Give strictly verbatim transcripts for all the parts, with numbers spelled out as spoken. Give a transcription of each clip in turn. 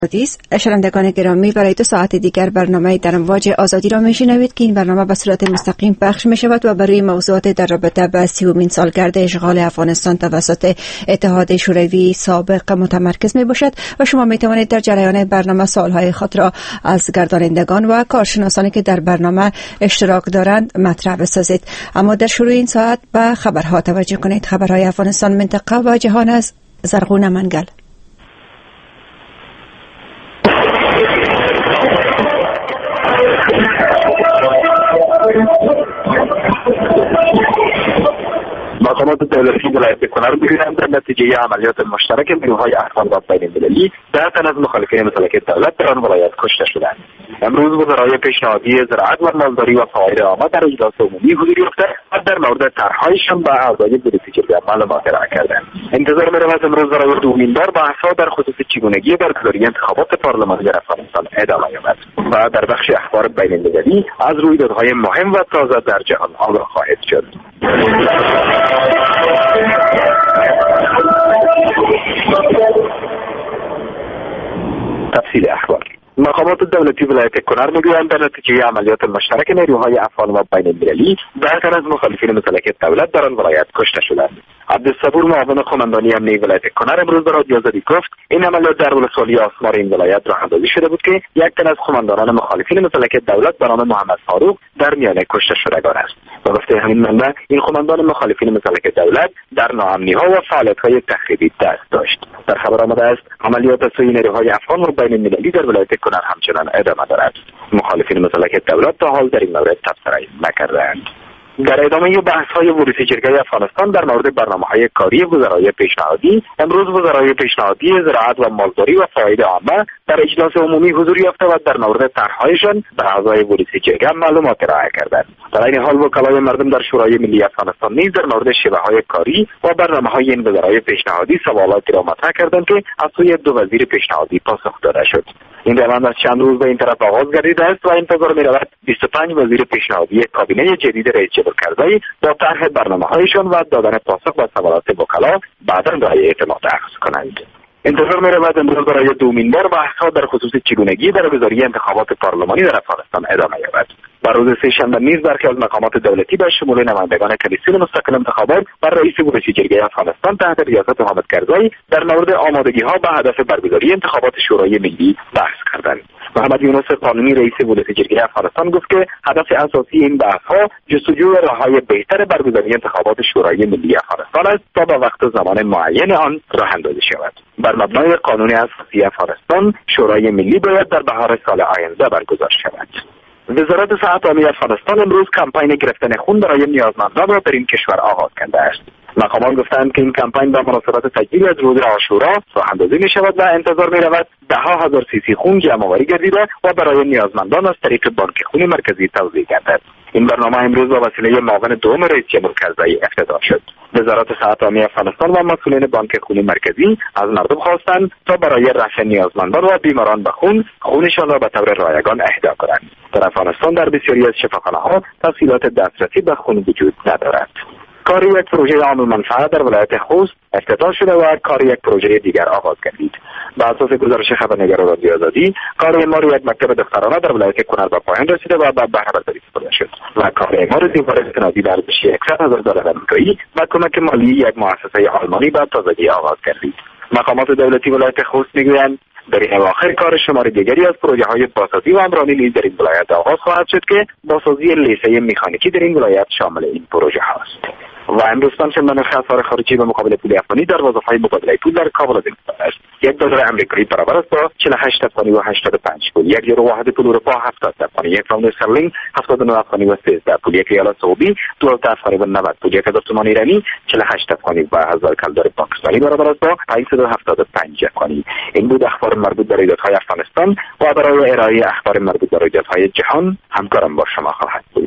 حدیث شنوندگان گرامی، برای دو ساعت دیگر برنامه در امواج آزادی را میشنوید که این برنامه به صورت مستقیم پخش می شود و برای موضوعات در رابطه با سیومین سالگرد اشغال افغانستان توسط اتحاد شوروی سابق متمرکز می باشد و شما می توانید در جریان برنامه سوالهای خود را از گردانندگان و کارشناسانی که در برنامه اشتراک دارند مطرح بسازید. اما در شروع این ساعت به خبرها توجه کنید. خبرهای افغانستان، منطقه و جهان از زرغون منگل. مقامات دولتی ولایت کنر می‌گویند در نتیجه عملیات مشترک نیروهای افغان و بین‌المللی ده تن از مخالفین مسلح دولت در آن ولایت کشته شدند. امروز وزرای پیشنهادی زراعت و مالداری و فواید عامه در اجلاس عمومی حضور یافته و در مورد طرحهایشان به اعضای بودجه جلسه معلومات ارائه کردند. انتظار می‌رود امروز برای دومین بار بحث‌ها در خصوص چگونگی برگزاری انتخابات پارلمانی در افغانستان ادامه یابد و در بخش اخبار بین‌المللی از رویدادهای مهم و تازه در جهان آگاه خواهد شد. تفصیل اخبار. مقامات دولتی ولایت کنر میگویند در نتیجه عملیات مشترک نیروهای افغان و بین‌المللی ده تن از مخالفین مسلح دولت در آن ولایت کشته شدند. عبدالصبور معاون قماندانی امنیه ولایت کنر امروز به رادیو آزادی گفت این عملیات در ولسوالی آسمار این ولایت راه اندازی شده بود که یک تن از قماندانان مخالفین مسلح دولت به نام محمد فاروق در میانه کشته شدگان است. به گفته همین منبع این قماندان مخالفین مسلح دولت در ناامنی‌ها و فعالیت‌های تخریبی دست داشت. در خبر آمده است عملیات از سوی نیروهای افغان و بین‌المللی در ولایت کنر همچنان ادامه دارد. مخالفین مسلح دولت تا حال در این مورد تبصره نکردند. در ادامه بحث‌های ورودی جرگه افغانستان در مورد برنامه‌های کاری وزرای پیشنهادی، امروز وزرای پیشنهادی زراعت و مالداری و فواید عامه در اجلاس عمومی حضور یافته و در مورد طرح‌هایشان به اعضای ورودی جرگه معلومات ارائه کردند. در این حال وکلای مردم در شورای ملی افغانستان نیز در مورد شیوه‌های کاری و برنامه‌های این وزرای پیشنهادی سوالاتی را مطرح کردند که از سوی دو وزیر پیشنهادی پاسخ داده شد. این روند از چند روز به این طرف آغاز گردیده است و انتظار می‌رود بیست و پنج وزیر پیشنهادی کابینه جدید رئیس جمهور کرزی با طرح برنامه‌هایشان و دادن پاسخ به سوالات وکلا بعداً برای اعتماد اخذ کنند. انتظار می‌رود امروز برای دومین بار بحث‌ها در خصوص چگونگی برگزاری انتخابات پارلمانی در افغانستان ادامه یابد. بر روز سه‌شنبه نیز برخی از مقامات دولتی به شمول نمایندگان کمیسیون مستقل انتخابات و رئیس ورودی جرگه افغانستان تحت ریاست حامد کرزی در مورد آمادگی‌ها به هدف برگزاری انتخابات شورای ملی بحث کردند. محمد یونس قانونی رئیس ورودی جرگه افغانستان گفت که هدف اساسی این بحث‌ها جستجوی راه‌های بهتر برگزاری انتخابات شورای ملی افغانستان است تا به وقت زمان معین آن راه اندازی شود. بر مبنای قانون اساسی افغانستان شورای ملی باید در بهار سال آینده برگزار شود. وزارت صحت عامه افغانستان امروز کمپین گرفتن خون برای نیازمندان را در این کشور آغاز کرده است. مقامات گفتند که این کمپین به مناسبت تجلیل از روز عاشورا راه اندازی می شود و انتظار می رود ده ها هزار سی سی خون جمع آوری گردیده و برای نیازمندان از طریق بانک خون مرکزی توزیع گردد. این برنامه امروز با وسیله معاون دوم رئیس جمهور کرزی افتتاح شد. وزارت صحت عامه افغانستان و مسئولین بانک خون مرکزی از مردم خواستند تا برای رفع نیازمندان و بیماران به خون خونشان را به طور رایگان اهدا کنند. در افغانستان در بسیاری از شفاخانه‌ها تسهیلات دسترسی به خون وجود ندارد. کار یک پروژه عام منفعت در ولایت خوست افتتاح شده و کار یک پروژه دیگر آغاز گردید. بر اساس گزارش خبرنگار رادیو آزادی، کار اعمار یک مکتب دخترانه در ولایت کنر به پایان رسیده و به بهره برداری سپرده شد و کار اعمار دیوار استنادی در ارزش صد هزار دلار آمریکایی و کمک مالی یک مؤسسه آلمانی به تازگی آغاز گردید. مقامات دولتی ولایت خوست میگویند در این اواخر کار شمار دیگری از پروژه های بازسازی و عمرانی نیز در این ولایت آغاز خواهد شد که بازسازی لیسه مکانیکی در این ولایت شامل این پروژه هاست. و امروز پنجشنبه نرخ اسعار خارجی به مقابل پول افغانی در بازارهای مبادله پول در کابل از این است. یک دلار آمریکایی برابر است با چهل و هشت افغانی و هشتاد و پنج پول. یک یورو واحد پول اروپا هفتاد افغانی. یک پوند استرلینگ هفتاد و نه افغانی و سیزده پول. یک ریال سعودی دوازده افغانی و نود پول. یک هزار تومان ایرانی چهل و هشت افغانی و هزار کلدار پاکستانی برابر است با پانصد و هفتاد و پنج افغانی. این بود اخبار مربوط به رویدادهای افغانستان و برای ارائه اخبار مربوط به رویدادهای جهان همکارم با شما خواهد بود.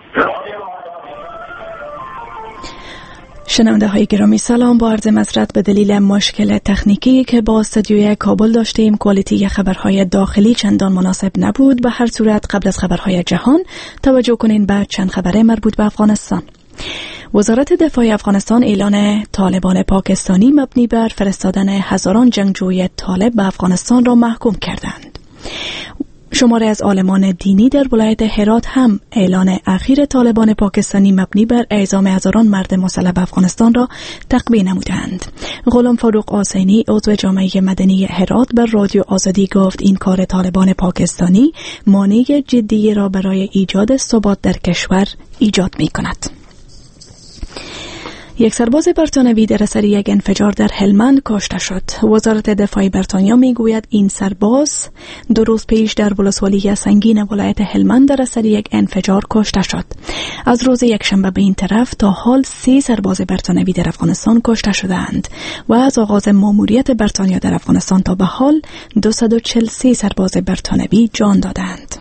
شنونده های گرامی سلام، با عرض معذرت به دلیل مشکل تکنیکی که با استودیوی کابل داشتیم، کوالیتی خبرهای داخلی چندان مناسب نبود. به هر صورت قبل از خبرهای جهان توجه کنین به چند خبر مربوط به افغانستان. وزارت دفاع افغانستان اعلان طالبان پاکستانی مبنی بر فرستادن هزاران جنگجوی طالب به افغانستان را محکوم کردند. شماره از عالمان دینی در ولایت هرات هم اعلان اخیر طالبان پاکستانی مبنی بر اعزام هزاران مرد مسلح به افغانستان را تقویه نمودند. غلام فاروق آسینی عضو جامعه مدنی هرات بر رادیو آزادی گفت این کار طالبان پاکستانی مانع جدی را برای ایجاد ثبات در کشور ایجاد می کند. یک سرباز بریتانیایی در اثر یک انفجار در هلمند کشته شد. وزارت دفاع بریتانیا میگوید این سرباز دو روز پیش در ولسوالی سنگین ولایت هلمند در اثر یک انفجار کشته شد. از روز یکشنبه به این طرف تا حال سه سرباز بریتانیایی در افغانستان کشته شدند و از آغاز ماموریت بریتانیا در افغانستان تا به حال دویست و چهل و سه سرباز بریتانیایی جان دادند.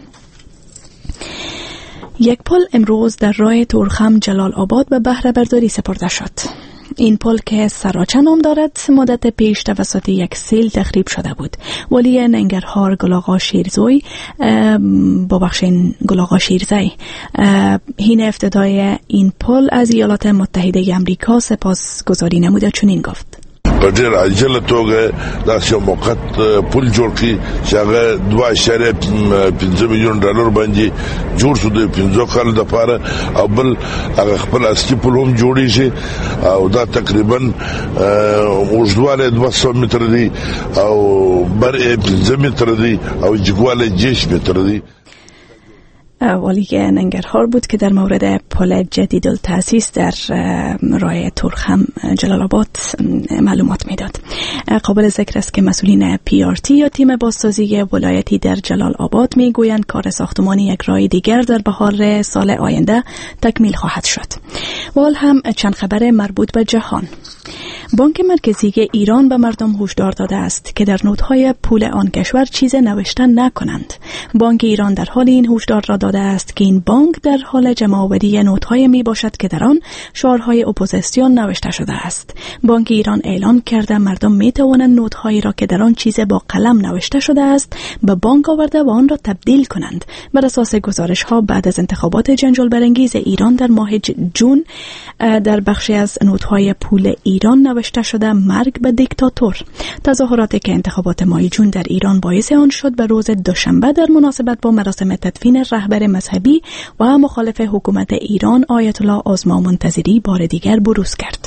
یک پل امروز در راه تورخم جلال آباد به بهره برداری سپرده شد. این پل که سراچه نام دارد مدت پیش توسط یک سیل تخریب شده بود. ولی ننگرهار گلاغا شیرزوی با بخشین گلاغا شیرزی هین افتدای این پل از ایالات متحده امریکا سپاسگزاری نموده چنین گفت: په ډېر عاجله توګه داسې یو موقت پل جوړ کړي چې هغه دوه اعشاریه پنځه میلیون ډالر باندې جوړ شو د پنځو کالو دپاره، او بل هغه خپل اصلي پل هم جوړېږي او دا تقریبا اوږدوالی دوه سوه متره دی او بر یې پنځه متره دی او جګوالی جیش متره دی. والی ننگرهار بود که در مورد پل جدید التأسیس در راه تورخم جلال آباد معلومات میداد. قابل ذکر است که مسئولین پی آر تی یا تیم بازسازی ولایتی در جلال آباد میگویند کار ساختمان یک راه دیگر در بهار سال آینده تکمیل خواهد شد. وال هم چند خبر مربوط به جهان. بانک مرکزی ایران به مردم هشدار داده است که در نوت‌های پول آن کشور چیز نوشتن نکنند. بانک ایران در حال این هشدار را داده است که این بانک در حال جمع‌آوری نوت‌های می باشد که در آن شعارهای اپوزیسیون نوشته شده است. بانک ایران اعلام کرده مردم می توانند نوت‌هایی را که در آن چیز با قلم نوشته شده است به بانک آورده و آن را تبدیل کنند. بر اساس گزارش‌ها بعد از انتخابات جنجال برانگیز ایران در ماه جون در بخشی از نوت‌های پول ایران نوشته شده مرگ به دیکتاتور. تظاهراتی که انتخابات ماه جون در ایران باعث آن شد به روز دوشنبه در مناسبت با مراسم تدفین رهبر مذهبی و مخالف حکومت ایران آیت الله عظما منتظری بار دیگر بروز کرد.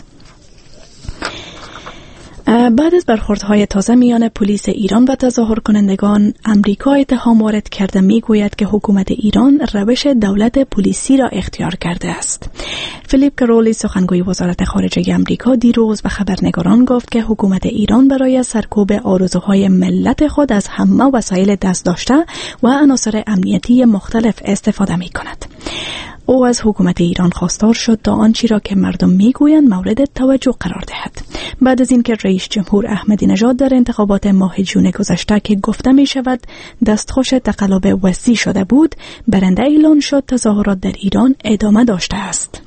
بعد از برخوردهای تازه میان پلیس ایران و تظاهر کنندگان، امریکا اتهام وارد کرده میگوید که حکومت ایران روش دولت پلیسی را اختیار کرده است. فیلیپ کرولی سخنگوی وزارت خارجه امریکا دیروز به خبرنگاران گفت که حکومت ایران برای سرکوب آرزوهای ملت خود از همه وسایل دست داشته و عناصر امنیتی مختلف استفاده می کند. او از حکومت ایران خواستار شد تا آنچه را که مردم میگویند مورد توجه قرار دهد. بعد از اینکه رئیس جمهور احمدی نژاد در انتخابات ماه جون گذشته که گفته می شود دستخوش تقلب وسیع شده بود، برنده اعلان شد، تظاهرات در ایران ادامه داشته است.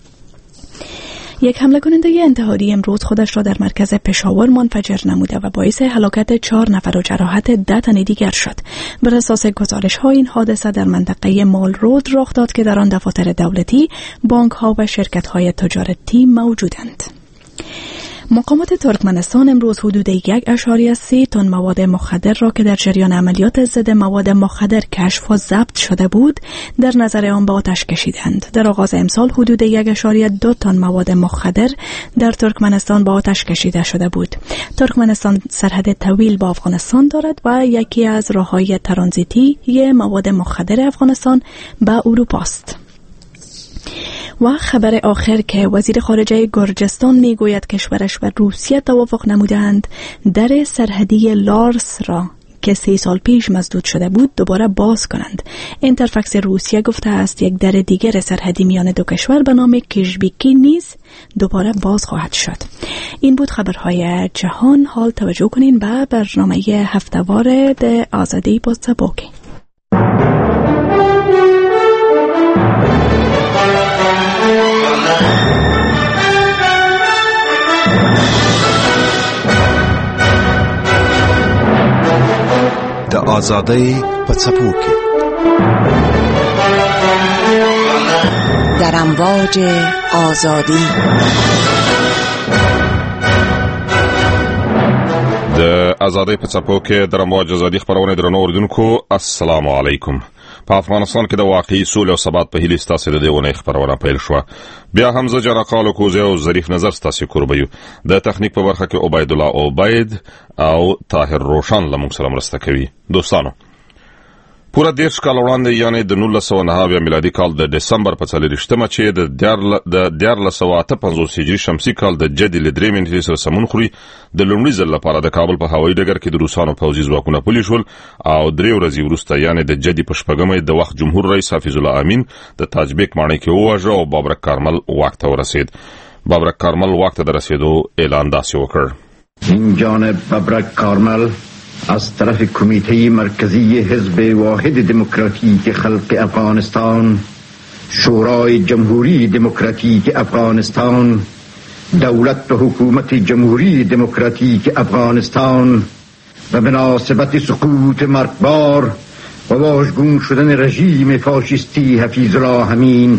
یک حمله کننده انتحاری امروز خودش را در مرکز پشاور منفجر نموده و باعث هلاکت چهار نفر و جراحت ده تن دیگر شد. بر اساس گزارش ها این حادثه در منطقه مال رود رخ داد که در آن دفاتر دولتی، بانک ها و شرکت های تجارتی موجودند. مقامات ترکمنستان امروز حدود یک اشاری از سه تن مواد مخدر را که در جریان عملیات ضد مواد مخدر کشف و ضبط شده بود در نظر آن به آتش کشیدند. در آغاز امسال حدود یک اشاری دو تن مواد مخدر در ترکمنستان به آتش کشیده شده بود. ترکمنستان سرحد طویل با افغانستان دارد و یکی از راههای ترانزیتی مواد مخدر افغانستان به اروپا است. و خبر آخر که وزیر خارجه گرجستان میگوید کشورش و روسیه توافق نمودند در سرحدی لارس را که سه سال پیش مسدود شده بود دوباره باز کنند. اینترفکس روسیه گفته است یک در دیگر سرحدی میان دو کشور به نام کشبیکی نیز دوباره باز خواهد شد. این بود خبرهای جهان. حال توجه کنین به برنامه هفته‌وار د آزادی پست‌پوکی. د آزادۍ په څپو کې در امواج آزادی. د آزادۍ په څپو کې د امواج آزادي خبرونه درنو اوریدونکو السلام علیکم. په افغانستان کې د واقعي سولې او ثبات په هیله ستاسو د دیونه خبرونه پیل شو. بیا هم زه جنقال کوزه او ظریف نظر ستاسو کوربیو. د تخنیک په برخه کې عبید الله عبید او طاهر روشن لمون سلام راسته کوي. دوستانو پورا دیرش کال وړاندې یعنی د نولس سوه نهه میلادي کال د دسمبر په څلوېښتمه چې د دیارلس سوه اته پنځوس هجري شمسي کال د جدي له درې منټې سره سمون خوري د لومړي ځل لپاره د کابل په هوایي ډګر کې د روسانو پوځي ځواکونه پلي شول او درې ورځې وروسته یعنی د جدي په شپږمې د وخت جمهور رئیس حفیظ الله امین د تاجبیک ماڼۍ کې وواژه او بابرک کارمل واک ته ورسید. بابرک کارمل واک ته د رسیدو اعلان داسې وکړ: این جانب بابرک کارمل از طرف کمیته مرکزی حزب واحد دموکراتیک خلق افغانستان، شورای جمهوری دموکراتیک افغانستان، دولت و حکومت جمهوری دموکراتیک افغانستان و مناسبت سقوط مرگبار و واژگون شدن رژیم فاشیستی حفیظ الله امین،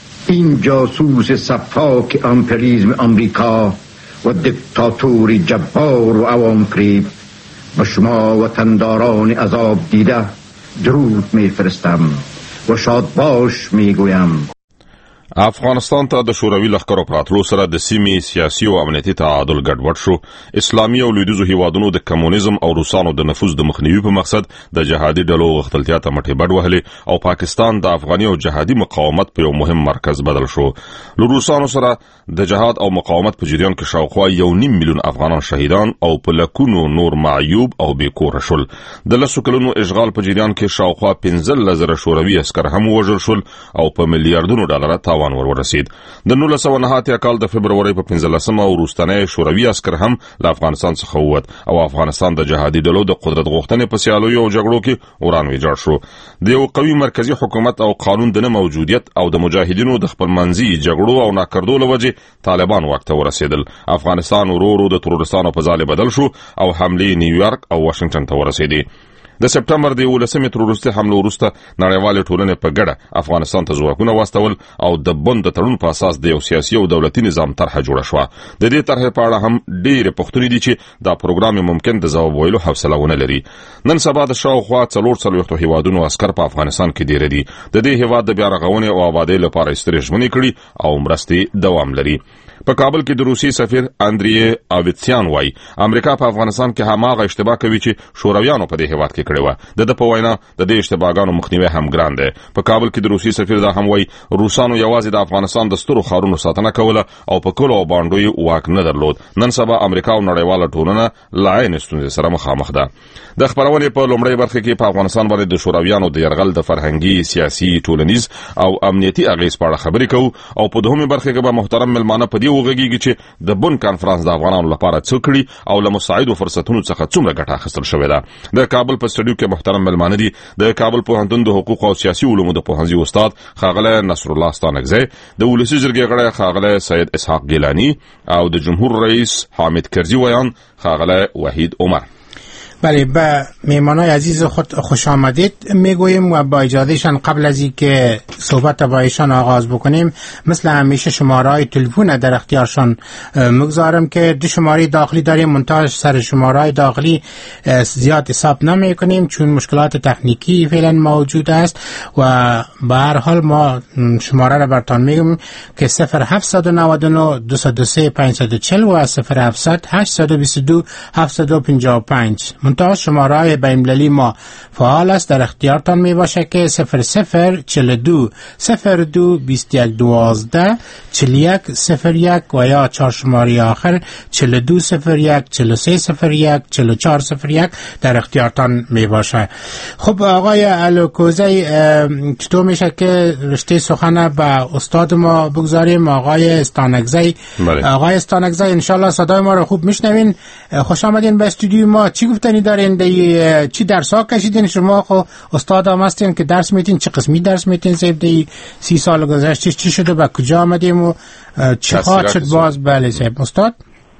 این جاسوس سفاک امپریالیسم آمریکا و دیکتاتور جبار و عوام فریب و شما وطنداران عذاب دیده درود میفرستم و شاد باش میگویم. افغانستان ته د شوروي لښکرو پراتلو سره د سیمې سیاسي او امنیتي تعادل ګډوډ شو. اسلامي او لویدیځو هیوادونو د کمونیزم او روسانو د نفوذ د مخنیوي په مقصد د جهادي ډلو غښتلتیا ته مټې بډ وهلې او پاکستان د افغاني او جهادي مقاومت په یو مهم مرکز بدل شو. له روسانو سره د جهاد او مقاومت په جریان کې شاوخوا یو نیم میلیون افغانان شهیدان او په لکونو نور معیوب او بیکوره شول. د لسو کلونو اشغال په جریان کې شاوخوا پنځلس زره شوروي عسکر هم ووژل شول او په میلیارډونو ډالر تاوان ورورسید. د نولس سوه نهه اتیا کال د فبرورۍ په پنځلسمه وروستنی شوروي عسکر هم له افغانستان څخه ووت او افغانستان د جهادي ډلو د قدرت غوښتنې په سیالیو او جګړو کې وران ویجاړ شو. د یو قوي مرکزی حکومت او قانون د نه موجودیت او د مجاهدینو د خپلمنځي جګړو او ناکردو له وجې طالبان واک ته ورسېدل. افغانستان ورو ورو د ترورستانو په ځاله بدل شو او حملې نیویارک او واشنگټن ته ورسېدې. د سپټمبر د یولسمې ترورستي حملو وروسته نړیوالې ټولنې په ګډه افغانستان ته ځواکونه واستول او د بند د تړون په اساس د یو سیاسي او دولتي نظام طرحه جوړه شوه. د دې طرحې په اړه هم ډېرې پوښتنې دي چې دا پروګرام ممکن د ځواب ویلو حوصله ونه لري. نن سبا د شاوخوا څلور څلوېښتو هیوادونو عسکر په افغانستان کې ډېر دي. د دې هیواد د بیا رغونې او آبادۍ لپاره سترې ژمنې کړي او مرستې دوام لري. په کابل کې د روسي سفیر اندری اویتسیان وایي امریکا په افغانستان کې هماغه اشتباه کوي چې شورویانو په دې هیواد کې کړې وه. د ده په وینا د دې اشتباهګانو مخنیوی هم ګران دی. په کابل کې د روسي سفیر دا هم وایي روسانو یوازې د افغانستان د سترو ښارونو ساتنه کوله او په کلو او بانډو واک نه درلود. نن سبا امریکا او نړیواله ټولنه له عین ستونزې سره مخامخ ده. د خبرونې په لومړۍ برخه کې په افغانستان باندې د شورویانو د یرغل د فرهنګي، سیاسي، ټولنیز او امنیتي اغېز په اړه خبرې کوو او په دوهمې برخه کې به محترم ملمانه په دې وغږیږي چې د بن کانفرنس د افغانانو لپاره څه کړي او له مساعدو فرصتونو څخه څومره ګټه اخیستل شوې ده. د کابل په سټډیو کې محترم ملمانه دي د کابل پوهنتون د حقوق او سیاسي علومو د پوهنځي استاد ښاغلی نصر الله ستانکزی، د ولسي جرګې غړی ښاغلی سید اسحاق ګیلاني او د جمهور رئیس حامد کرزي ویان ښاغلی وحید عمر. بله، به میمانای عزیز خود خوش آمدید میگوییم و با اجازهشان قبل از اینکه صحبت با ایشان آغاز بکنیم مثل همیشه شماره های تلفن در اختیارشان مگذارم که دو شماره داخلی داریم، منتها سر شماره های داخلی زیاد حساب نمی کنیم چون مشکلات تکنیکی فعلا موجود است و به هر حال ما شماره را برتان میگم که صفر هفت نه نه دو صفر سه پنج صفر چهل و صفر هفت هشت دو دو هفت پنج پنج. منتها شماره های بین‌المللی ما فعال است، در اختیارتان می باشه که صفر صفر چهل و دو صفر دو بیست و یک دوازده چهل و یک صفر یک و یا چهار شماره آخر چهل و دو صفر یک چهل و سه صفر یک چهل و چهار صفر یک در اختیارتان می باشه. خب آقای الوکوزی، چطور میشه که رشته سخن به استاد ما بگذاریم؟ آقای استانکزی. آقای استانکزی انشالله صدای ما رو خوب میشنوین. خوش آمدین به استودیو ما. چی گفتنی دارین؟ دی چی درس ها کشیدین؟ شما خو استاد هم هستین که درس میتین، چه قسمی درس میتین؟ سیب دی سی سال گذشته چی شده؟ به کجا آمدیم و چی خواهد شد باز؟ بله سیب استاد.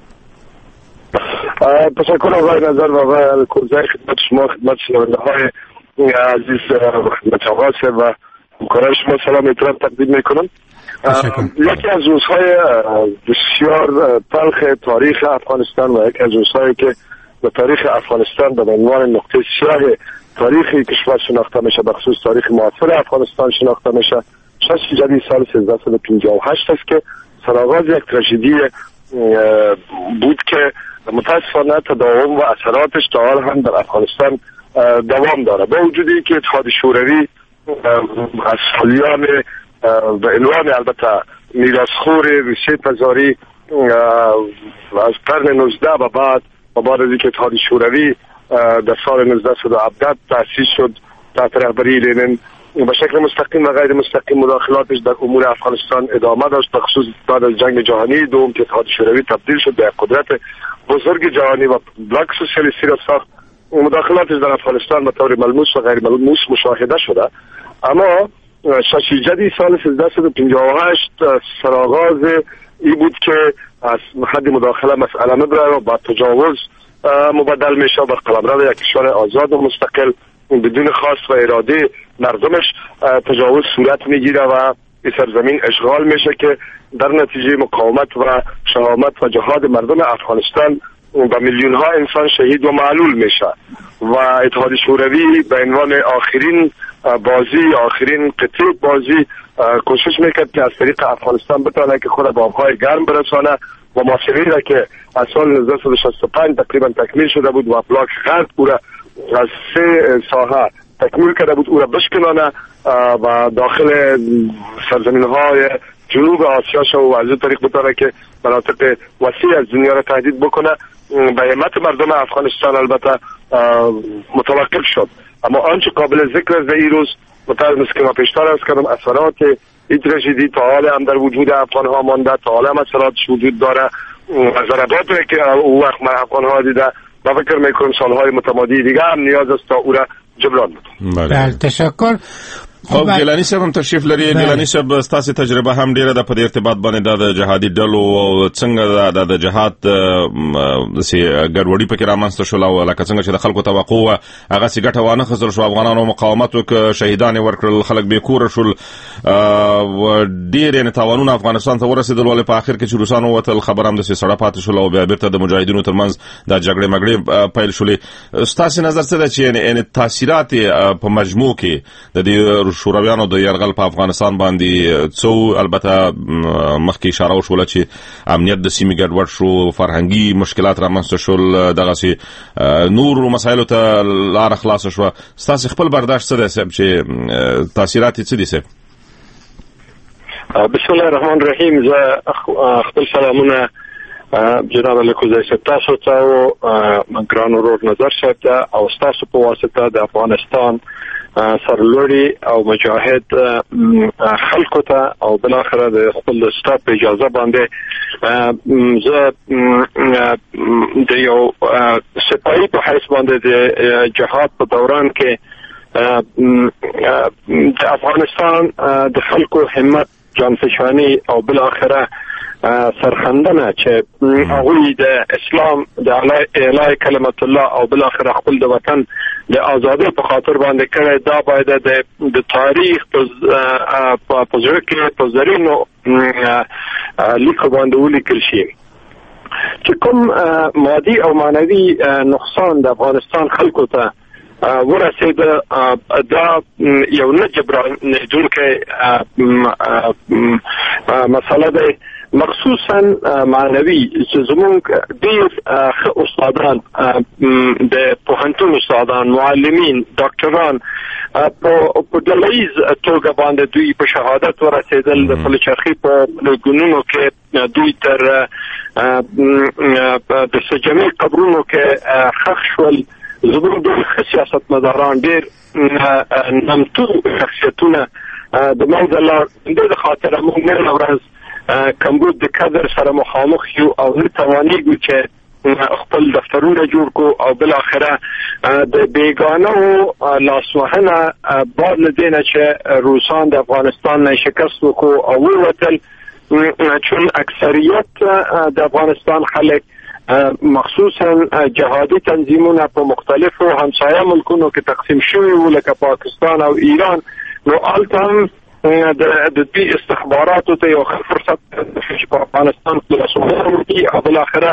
تشکر آقای نظر و آقای کوزه، خدمت شما، خدمت شنونده های عزیز و خدمت آقا و همکاران شما سلام احترام تقدیم میکنم. یکی از روزهای بسیار تلخ تاریخ افغانستان و یکی از روزهایی که به تاریخ افغانستان به عنوان نقطه سیاه تاریخی کشور شناخته میشه، به خصوص تاریخ معاصر افغانستان شناخته میشه. شش جدی سال سیزده صد و پنجاه و هشت است که سرآغاز یک تراژدی بود که متاسفانه تداوم و اثراتش تا حال هم در افغانستان دوام داره، با وجودی که اتحاد شوروی از سالیان به عنوان البته میراثخور روسیه تزاری از قرن نوزده و بعد و بعد از اینکه اتحاد شوروی در سال نوزده صد و هفده تأسیس شد تحت رهبری لنین، به شکل مستقیم و غیر مستقیم مداخلاتش در امور افغانستان ادامه داشت، به خصوص بعد از جنگ جهانی دوم که اتحاد شوروی تبدیل شد به قدرت بزرگ جهانی و بلاک سوسیالیستی را ساخت. مداخلاتش در افغانستان به طور ملموس و غیر ملموس مشاهده شده، اما ششیجدی سال سیزده صد و پنجاه و هشت سرآغاز ای بود که از حد مداخله مسئله مبره و با تجاوز مبدل میشه و قلمرو یک کشور آزاد و مستقل بدون خواست و اراده مردمش تجاوز صورت میگیره و این سرزمین اشغال میشه که در نتیجه مقاومت و شهامت و جهاد مردم افغانستان و میلیون ها انسان شهید و معلول میشه و اتحاد شوروی به عنوان آخرین بازی آخرین قطعه بازی کوشش میکرد که از طریق افغانستان بتونه که خود به آبهای گرم برسانه و محاصره‌ای را که از سال نوزده صد و شصت و پنج تقریبا تکمیل شده بود و بلاک غرب او را از سه ساحه تکمیل کرده بود او را بشکنانه و داخل سرزمین های جنوب آسیا شو و از این طریق بتونه که مناطق وسیع از دنیا را تهدید بکنه. به همت مردم افغانستان البته متوقف شد، اما آنچه قابل ذکر از این روز مطابق که ما پیشتر از کردم اثرات این تراژدی تا حال هم در وجود افغان ها مانده، تا حال هم اثراتش وجود داره. ضرباتی که او وقت من افغان ها دیده و فکر میکنم سالهای متمادی دیگه هم نیاز است تا او را جبران بکنه. بله تشکر. خب ګیلانی صاحب هم تشریف لري. ګیلانی صاحب ستاسو تجربه هم ډیره ده په دې ارتباط باندې د جهادي ډلو او څنګه د جهاد د سي ګډوډي پکې رامنځته شول او لکه څنګه چې د خلکو توقع و هغه سي ګټه وانه خسر شو، افغانانو مقاومت وک، شهیدان ورکړل، خلک به کور شول و ډیر نه تاوانونه افغانستان ته ورسېدل، ولې په اخر کې چې روسانو وتل خبر هم د سي سړه پاتې شول او بیا بیرته د مجاهدینو ترمنځ د جګړې مګړې پیل شولې. ستاسو نظر څه ده چې یعنی تاثیرات په مجموع کې د دې شورویانو د یرغل په افغانستان باندې څو البته مخکې اشاره وشوله چې امنیت د سیمې ګډوډ شو، فرهنګي مشکلات رامنځته شول، دغه سي نور مسایلو ته لار خلاص شو. ستاسو خپل برداشت څه دی چې تاثیرات څه دي؟ بسم الله الرحمن الرحیم. زه خپل سلامونه جناب الکوزای صاحب تاسو ته او ګران ورور نظر صاحب ته او تاسو په واسطه د افغانستان سرلوړي او مجاهد خلکو ته او بل اخره د خپل سټاپ په اجازه باندې زه د یو سپاهي په حیث باندې د جهاد په دوران کې د افغانستان د خلکو همت، جانفشانی او بل اخره سرخندنه چې هغوی د اسلام د اعلی کلمت الله او بل اخره خپل د وطن د آزادۍ په خاطر باندې کړی، دا باید د تاریخ په پزړه کې په زرینو لیکو باندې ولیکل شي چې کوم مادي او معنوي نقصان د افغانستان خلکو ته ورسېده دا یو نه جبرانېدونکی مسله ده، مخصوصا معنوي چې زمونږ ډېر ښه استادان د پوهنتون استادان، معلمین، ډاکټران په ډلهییز توګه باندې دوی په شهادت ورسېدل. د پلچرخي په ګونونو کې دوی تر د سجمې قبرونو کې ښخ شول. زمونږ ډېر سیاستمداران، ډېر نامتو شخصیتونه د منځه لاړ. د خاطره موږ نن ورځ کمبود د کادر سره مخامخ یو او نه توانېږو چې خپل دفترونه جوړ کو او بل اخره د بیگانه لاسوهنه بعد لدینه چې روسان د افغانستان نه شکست وکړو او ووتل، چون اکثریت د افغانستان خلک مخصوصا جهادي تنظیمونه په مختلفو همسایه ملکونو کې تقسیم شوي وو لکه پاکستان او ایران نو البته د دې استخباراتو ته یو فرصت چې په افغانستان کې رسول دي او بل اخره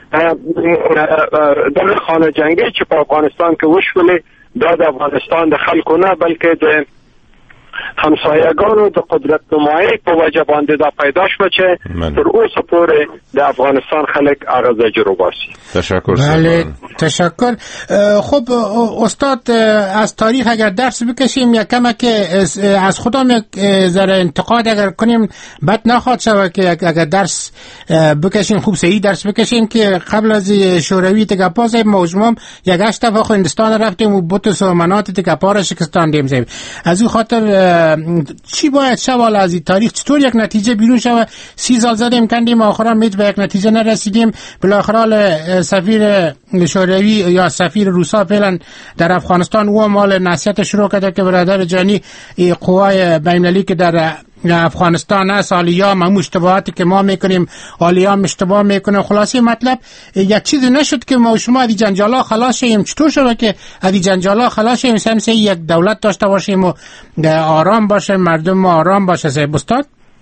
د خانه جنگي چې په افغانستان کې وشولې دا د افغانستان د خلکو نه بلکې د همسایگانو د قدرت نمایی په وجه باندې دا پیدا شو چې تر اوسه پورې د افغانستان خلک هغه زجر وباسي. تشکر. بله تشکر. خب استاد از تاریخ اگر درس بکشیم یا کمک از خودم یک ذره انتقاد اگر کنیم بد نخواد شود که اگر درس بکشیم خوب صحیح درس بکشیم که قبل از شوروی تگپا زیم موجمم یک هشت دفعه خو هندستان رفتیم و بوت سومنات تگپا را شکستاندیم زیم. از این خاطر چی باید شوال از این تاریخ چطور یک نتیجه بیرون شود؟ سی سال زدیم کندیم آخرا میت به یک نتیجه نرسیدیم. بالاخره سفیر شوروی یا سفیر روسا فعلا در افغانستان او مال نصیحت شروع کرده که برادر جانی قوای بین‌المللی که در افغانستان است آلیام هم اشتباهاتی که ما میکنیم آلیام اشتباه میکنه. خلاصی مطلب یک چیزی نشد که ما شما از جنجالا خلاص شیم. چطور شد که از جنجالا خلاص شیم سمسه یک دولت داشته باشیم و آرام باشه مردم آرام باشه؟ سه استاد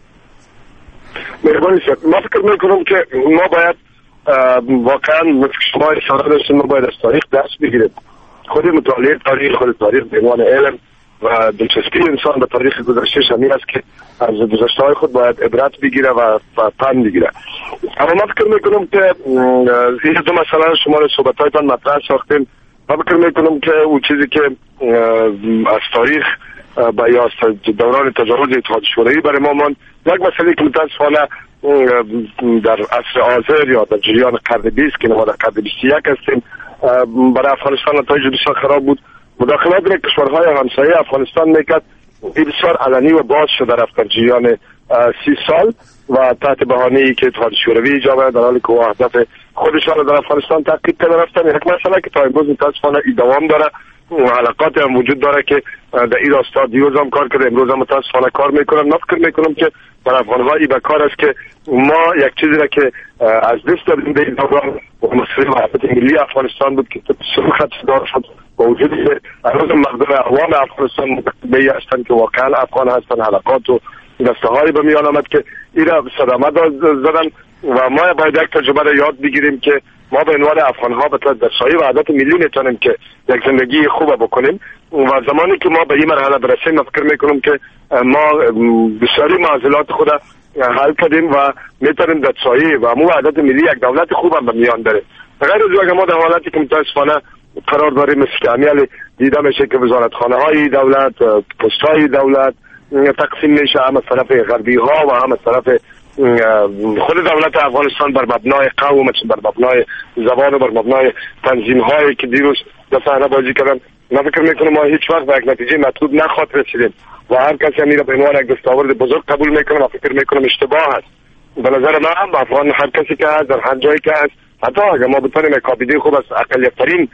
مهربانی شد. ما فکر میکنم که ما باید واقعا شما اشاره داشتیم ما باید از تاریخ درس بگیریم. خود مطالعه تاریخ خود تاریخ به عنوان علم و دلچسپی انسان به تاریخ گذشتهش همین است که از گذشته‌های خود باید عبرت بگیره و پند بگیره. اما من فکر میکنم که این دو مسئله شما رو صحبت‌هایتان مطرح ساختیم. من فکر میکنم که اون چیزی که از تاریخ با یا دوران تجاوز اتحاد شوروی برای ما ماند یک مسئله که متاسفانه در عصر حاضر یا در جریان قرن بیست که ما در قرن بیست و یک هستیم برای افغانستان نتایج بسیار خراب بود. مداخلات را کشورهای همسایه افغانستان میکرد بسیار علنی و باز شده رفت در جریان سی سال و تحت بهانه‌ای که اتحاد شوروی ایجاب در حالی که اهداف خودشان در افغانستان تحقیق کرده رفتن. یک مسئله که تا امروز متاسفانه دوام داره و حلقات هم وجود داره که در این راستا دیروز هم کار کرده امروز هم متاسفانه کار میکنن. من فکر میکنم که برای افغان‌ها این بکار است که ما یک چیزی را که از دست دادیم به این دوران مسئله وحدت ملی افغانستان بود که سر خط دار شد با وجود که هنوز مقدار عوام افغانستان متقبلی هستند که واقعا افغان هستند. حلقات و دسته هایی به میان آمد که این را صدمه زدن و ما باید یک تجربه را یاد بگیریم که ما به عنوان افغان ها بطلت در سایه وحدت ملی میتونیم که یک زندگی خوب بکنیم و زمانی که ما به این مرحله برسیم فکر میکنم که ما بسیاری معضلات خود حل کردیم و میتونیم در سایه و مو وحدت ملی یک دولت خوب هم به میان داریم. غیر از اگر ما در حالتی که متاسفانه قرار داریم مثل امیال دیده میشه که وزارتخانه های دولت پست های دولت تقسیم میشه هم از طرف غربی ها و هم از طرف خود دولت افغانستان بر مبنای قوم بر مبنای زبان و بر مبنای تنظیم هایی که دیروز در صحنه بازی کردن. من فکر میکنم ما هیچ وقت به یک نتیجه مطلوب نخواهد رسیدیم و هر کسی همین را به عنوان یک دستاورد بزرگ قبول میکنه و فکر میکنم اشتباه است. به نظر من افغان هر کسی که هست در هر جایی که هست حتی اگر ما بتونیم کابیده خوب از اقلیت‌ترین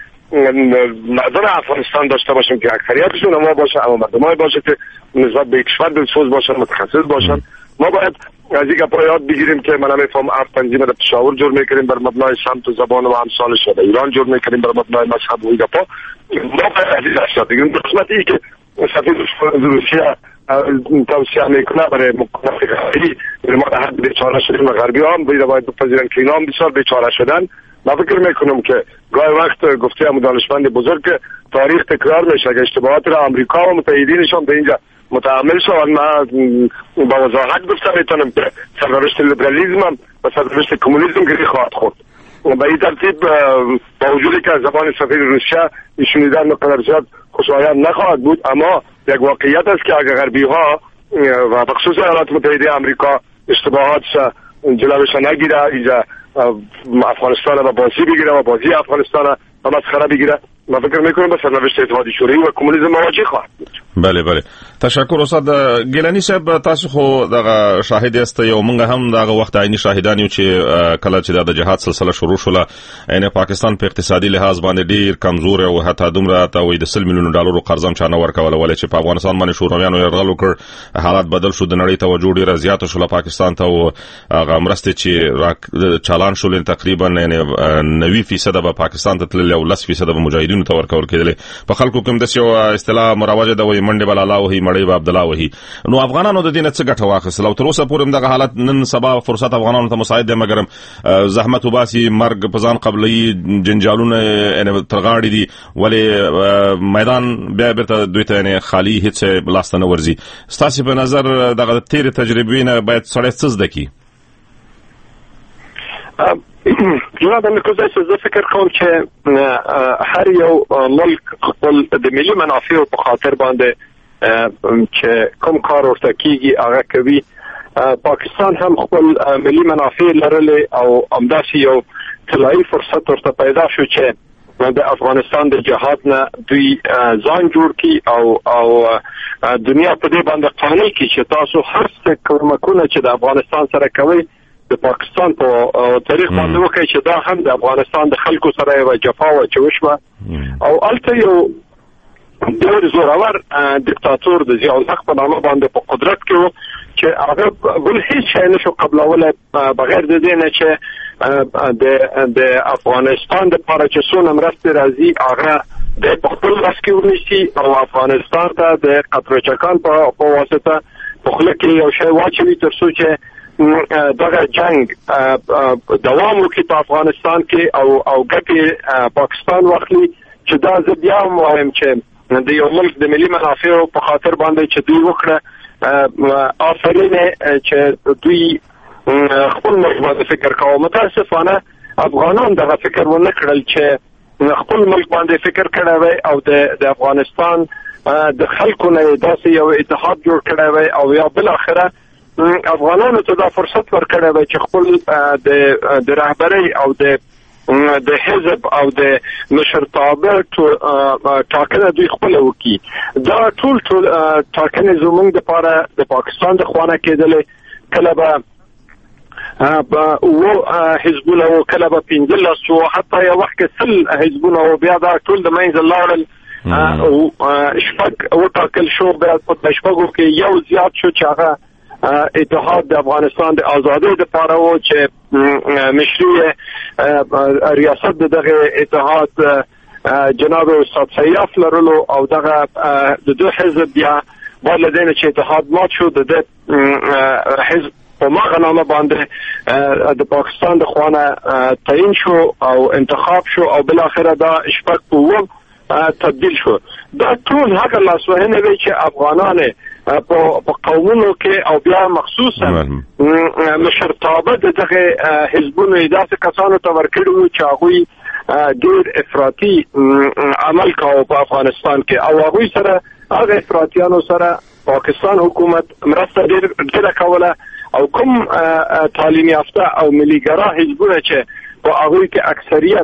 مردم افغانستان داشته باشیم که اکثریتشون ما باشه اما مردمای باشه که نسبت به کشور دلسوز باشن متخصص باشن. ما باید از این گپا یاد بگیریم که من نمیفهم اف تنظیم در پشاور جور میکنیم بر مبنای سمت و زبان و امثال شده ایران جور میکنیم بر مبنای مذهب و این گپا. ما باید از این دست بگیریم. قسمتی که سفیر روسیه توصیه میکنه برای مکانات غربی ما در حد بیچاره شدیم و غربی هم باید بپذیرن که اینا هم بسیار بیچاره شدن. من فکر میکنم که گاهی وقت گفته هم دانشمند بزرگ که تاریخ تکرار میشه اگر اشتباهات را آمریکا و متحدینشان به اینجا متعامل شوند. من با وضاحت گفتم میتونم که سرنوشت لیبرالیسم هم و سرنوشت کمونیسم گری خواهد خورد. به این ترتیب با وجودی که از زبان سفیر روسیه شنیدن مقدار زیاد خوشایند نخواهد بود اما یک واقعیت است که اگر غربی ها و بخصوص ایالات متحده آمریکا اشتباهات جلوش نگیره اینجا افغانستان و بازی بگیره و بازی افغانستان و مسخره بگیره من فکر میکنم به سرنوشت اتحاد شوروی و کمونیسم مواجه خواهد بود. بله بله تشکر استاد ګیلانی صاحب تاسو خو دغه شاهد است یو مونږ هم دغه وخت عیني شاهدان یو چې کله چې د جهاد سلسله شروع شوله ان پاکستان په اقتصادي لحاظ باندې ډیر کمزور او حتی دومره ته وې د سل میلیون ډالرو قرض هم چانه ورکول ولې چې په افغانستان باندې شورویانو یرغل وکړ حالات بدل شو د نړۍ توجه ډیره زیاته شوله پاکستان ته او هغه مرسته چې چالان شول تقریبا نوي فیصد به پاکستان ته تللی او لس فیصد به مجاهدینو ته ورکول کېدل. په خلکو کوم د یو اصطلاح مروجه د وې منډه بلاله او هی مړی به عبدالله وهي. نو افغانانو د دې نه څه ګټه واخیستل او تر اوسه پورې هم دغه حالت نن سبا فرصت افغانانو ته مساعد دی، مګر زحمت وباسي، مرګ په ځان قبلوي، جنجالونه تر غاړې دي، ولې میدان بیا بیرته دوی ته خالي هیڅ لاسته نه ورځي. ستاسې په نظر دغه تېرې تجربې نه باید سړی څه زده کړي؟ جناب امریکا، زه فکر کوم چې هر یو ملک خپل د ملي منافعو په خاطر باندې چې کوم کار ورته کیږي هغه کوي. پاکستان هم خپل ملي منافع لرلې او همداسې یو طلایي فرصت ورته پیدا شو چې د افغانستان د جهاد نه دوی ځان جوړ کی او او دنیا په دې باندې قانع کی چې تاسو هر څه کومکونه چې د افغانستان سره کوي د پاکستان په تاریخ باندې وکړي چې دا هم د افغانستان د خلکو سره یو جفا و چې وشوه او الته یو ډېر زورور دیکتاتور د ضیاء الحق په نامه باندې په قدرت کې و چې هغه بل هیڅ شی نشو قبلوله بغیر د دې نه چې د د افغانستان د لپاره چې څونه مرستې راځي هغه د خپل لاس کې ونیسي او افغانستان ته د قطرچکان په واسطه په خله کې یو شی واچوي تر څو چې دغه جنگ دوام وکړي په افغانستان کې او او ګټې پاکستان واخلي. چې دا زه بیا هم وایم چې د یو ملک د ملي منافعو په خاطر باندې چې دوی وکړه آفرین چې دوی خپل ملک باندې فکر کوي. متاسفانه افغانان دغه فکر ونه کړل چې خپل ملک باندې فکر کړی وي او د د افغانستان د خلکو نه داسې یو اتحاد جوړ کړی وي او یا بل اخره افغانانو ته دا فرصت ورکړی وي چې خپل د د رهبرۍ او د د حزب او د مشرتابه ټاکنه دوی خپل وکي. دا ټول ټول ټاکنې زموږ د لپاره د پاکستان د خوانه کېدلې، کله به او حزبونه او کله به پنځلس او حتی یو وخت سل حزبونه او بیا دا ټول د منځ لاړل او شپږ وټاکل شو. بیا په شپږو کې یو زیات شو چې هغه اتحاد د افغانستان د ازادۍ لپاره و چې مشروع ریاست دغه اتحاد جناب استاد سیاف لرلو او دغه د دوه حزب بیا ولدین چې اتحاد مات شو د حزب په ماغه نامه باندې د پاکستان د خوانه تعیین شو او انتخاب شو او بل اخره دا شپږ په تبدیل شو. دا ټول هغه لاسوهنه وی چې افغانانه په قومونو کې او بیا مخصوصا مشرتابه دغه حزبونو داسې کسانو ته ورکړو چې هغه ډېر افراطي عمل کاوه په افغانستان کې او هغه سره هغه افراطیانو سره پاکستان حکومت مرسته ډېر کوله او کوم تعلیم یافته او ملیګرا حزبونه چې په هغه کې اکثریت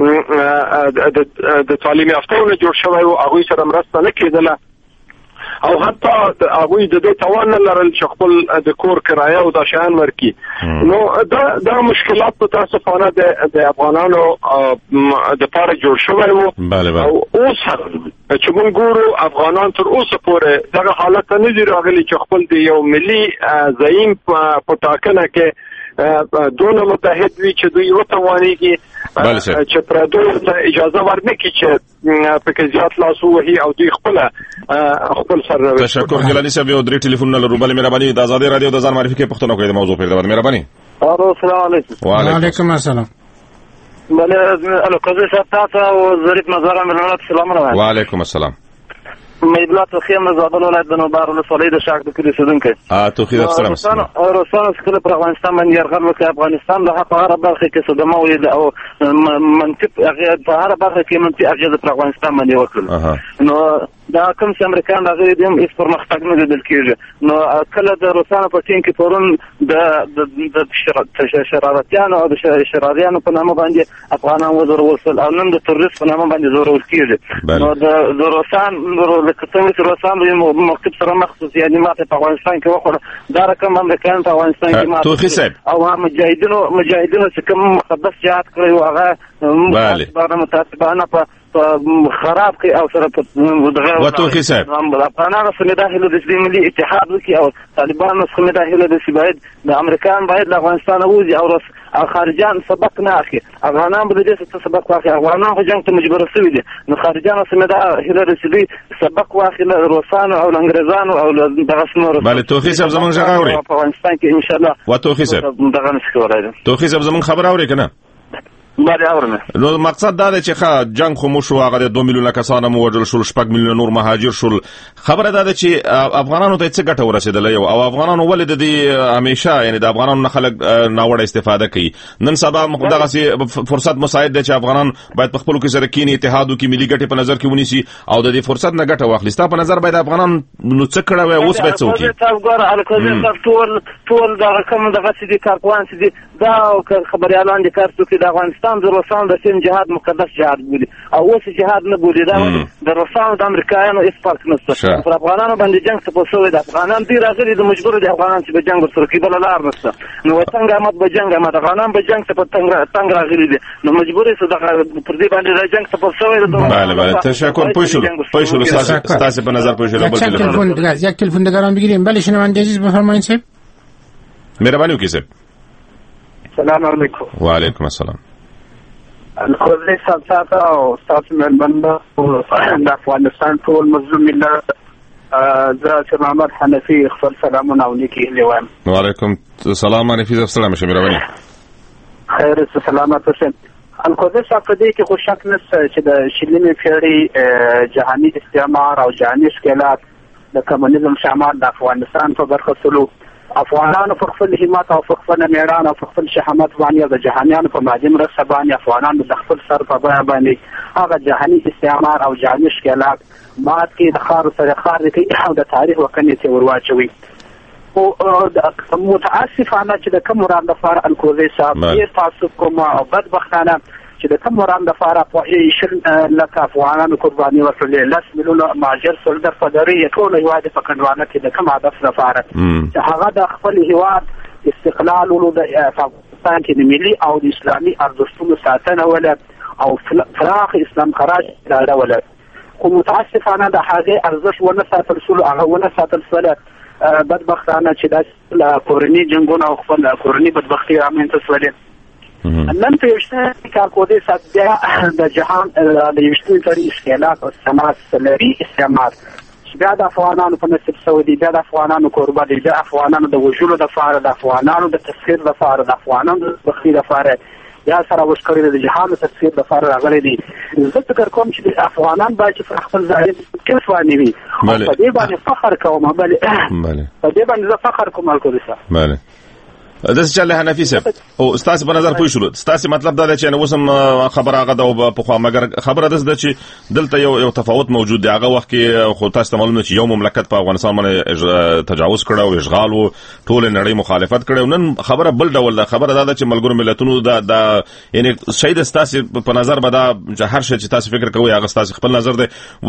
د تعلیم یافتهونو جوړ شوی او هغه سره مرسته نه کېدله او حتی هغه د دې توان نه لرل چې خپل د کور کرایه او د شان ورکی. نو دا دا مشکلات په تاسو فانه د افغانانو د لپاره جوړ شوی وو او اوس چې موږ ګورو افغانان تر اوسه پورې دغه حالت نه دي راغلي چې خپل د یو ملي زعیم په ټاکنه کې دونه متحد وي چې دوی وتوانيږي چې پر دوی ته اجازه ورنکړي چې په کې زیات لاس وهي او دوی خپل خپل سره. تشکر ګلانی صاحب. یو درې ټلیفون نه لرو بل مهرباني د آزادۍ رادیو د ځان معرفي کې پښتنو کې د موضوع په اړه مهرباني. السلام علیکم. وعلیکم السلام. بله الو قضیه صاحب تاسو او ظریف نظر ملت سلام علیکم. وعلیکم السلام. مېبلات خیم زابل ولایت د نوبار ولسوالۍ د شاک د کلی سودونکو ا توخید السلام. روسان څخه پر افغانستان باندې يرغل وکړ. افغانستان له هغه هغه برخه کې صدمه ولید او منطق هغه په هغه برخه کې منطق هغه د افغانستان باندې وکړ. نو دا کوم چې امریکایان هغه دې هیڅ پرمختګ نه لیدل کېږي. نو کله د روسانو په ټیم کې پرون د د شرارتيانو او د شراریانو په نامه باندې افغانان وزور وصل او نن د تروریست په نامه باندې زور ول کېږي. نو د روسان کتم چې روسان یو مکتب سره مخصوص یعنی ماته په افغانستان کې وخوره دا رقم امریکایان په افغانستان کې ماته او مجاهدینو مجاهدینو چې کوم مقدس جهاد کړی او هغه متاسفانه په خراب کړي او سره دغه وتوخي صاحب افغانانو سره د هیله د ملي اتحاد وکړي او طالبانو سره د هیله د باید د امریکایان باید د افغانستان وځي او او خارجان سبق نه اخلي افغانان به دې څه سبق واخلي افغانان خو جنگ ته مجبور شوي دي نو خارجان سره د هیله رسېدي سبق واخلي روسانو او انګريزانو او دغه سمور بله توخي صاحب زمونږ ژغه اوري په افغانستان کې ان شاء الله وتوخي صاحب دغه نشي کولای توخي صاحب زمونږ خبر اوري کنه بله اورم نو مقصد دا دی چې ښه جنگ خو مو شو هغه د دوه میلیونه کسانو مو وژل شول شپږ میلیونه نور مهاجر شول خبره دا ده چې افغانانو ته څه ګټه ورسېدله یو او افغانانو ولې د دې همیشه یعنی د افغانانو نه خلک ناوړه استفاده کوي نن سبا دغسې فرصت مساعد دی چې افغانان باید په خپلو کې سره کیني اتحاد وکړي ملي ګټې په نظر کې ونیسي او د دې فرصت نه ګټه واخلي ستا په نظر باید افغانان نو څه کړی وای اوس باید څه وکړي ټول ټول دغه کوم دغسې دي کارپوهان چې دي دا خبریالان دي کار څوکي د افغانستان د روسانو د سیم جهاد مقدس جهاد بولي او اوس جهاد نه بولي دا د روسانو د امریکایانو هېڅ فرق نشته پر افغانانو باندې جنګ څه شوی د افغانان دي راغلي د مجبور دي افغانان چې به جنګ ورسره کوي بله لار نشته نو څنګه احمد به جنګ احمد افغانان به جنګ ته په تنګ راغلي دي نو مجبور یې دغه پر دې باندې د جنګ څه شوی بله بله تشکر پوه شولو پوه شولو ستاسې په نظر پوه شولو یک تلفن دیگران بگیریم بله شنونده عزیز بفرمایید صاحب مهرباني وکړئ صاحب السلام علیکم وعلیکم السلام الکوزی صاحب او تاسو مېرمنه د افغانستان ټول مظلوم ملت زه چې محمد حنفي خپل سلامونه او نیکې هیلې وایم وعلیکم السلام حنفي صاحب سلام شه مهرباني خیر سلامت اوسئ الکوزی صاحب په دې کې خو شک نشته چې د شلمې پیړۍ جهاني استعمار او جهاني ښکېلات د کمونیزم شمال د افغانستان په برخه سلو افغانانو په خپل همت او په خپل میړانه او په خپل شهامت باندې د جهانیانو په مادي مرسته باندې افغانانو د خپل سر په بیه باندې هغه جهاني استعمار او جهاني ښکېلات مات کې د خارو سره خار کوي او د تاریخ وکنې ته ورواچوي او متاسفانه چې د کوم وران لپاره الکوزی صاحب ډېر تعصب کوم او بدبختانه چې د کوم وران لپاره په شل لکه افغانانو قرباني ورکړلې لس میلیونه مهاجر سول در فدري ټول هیواد په کډوانه کې د کوم هدف لپاره چې هغه د خپل هیواد استقلال ولو د افغانستان کې د ملي او د اسلامي ارزښتونو ساتنه ولا او فراخ اسلام خراج اراده ولا خو متاسفانه د هغه ارزښت ونه ساتل شو هغه ونه ساتل شو بدبختانه چې د کورني جنگونو او خپل کورني بدبختي رامنځته شولې نن په یوشتنه کارکودي صاحب بیا د جهان د یوشتنې تاریخ ښکېلات او استعمار سلري استعمار بیا د افغانانو په نصیب شوی دی بیا د افغانانو کوربه دی بیا افغانانو د وژلو دپاره د افغانانو د تسخیر دپاره د افغانانو د بدبختي دپاره یا سره وشکړی د جهان د تسخیر دپاره راغلی دی زه فکر کوم چې افغانان باید چې پر خپل ځای کلف وانوي په دې باندې فخر کوم بلې په دې باندې زه فخر کوم الکوزي صاحب بله داسې چل حنفي صاحب او ستاسې په نظر پوه شولو ستاسې مطلب دا دی چې اوس هم خبره هغه ده پخوا مګر خبره داسې ده چې دلته یو یو تفاوت موجود دی هغه وخت کې خو تاسو ته معلومه چې یو مملکت په افغانستان باندې تجاوز کړی او اشغال و ټولې نړۍ مخالفت کړی او نن خبره بل ډول ده خبره دا ده چې ملګرو ملتونو دا دا یعنې شی د ستاسې په نظر به دا هر شی چې تاسو فکر کوئ هغه ستاسې خپل نظر دی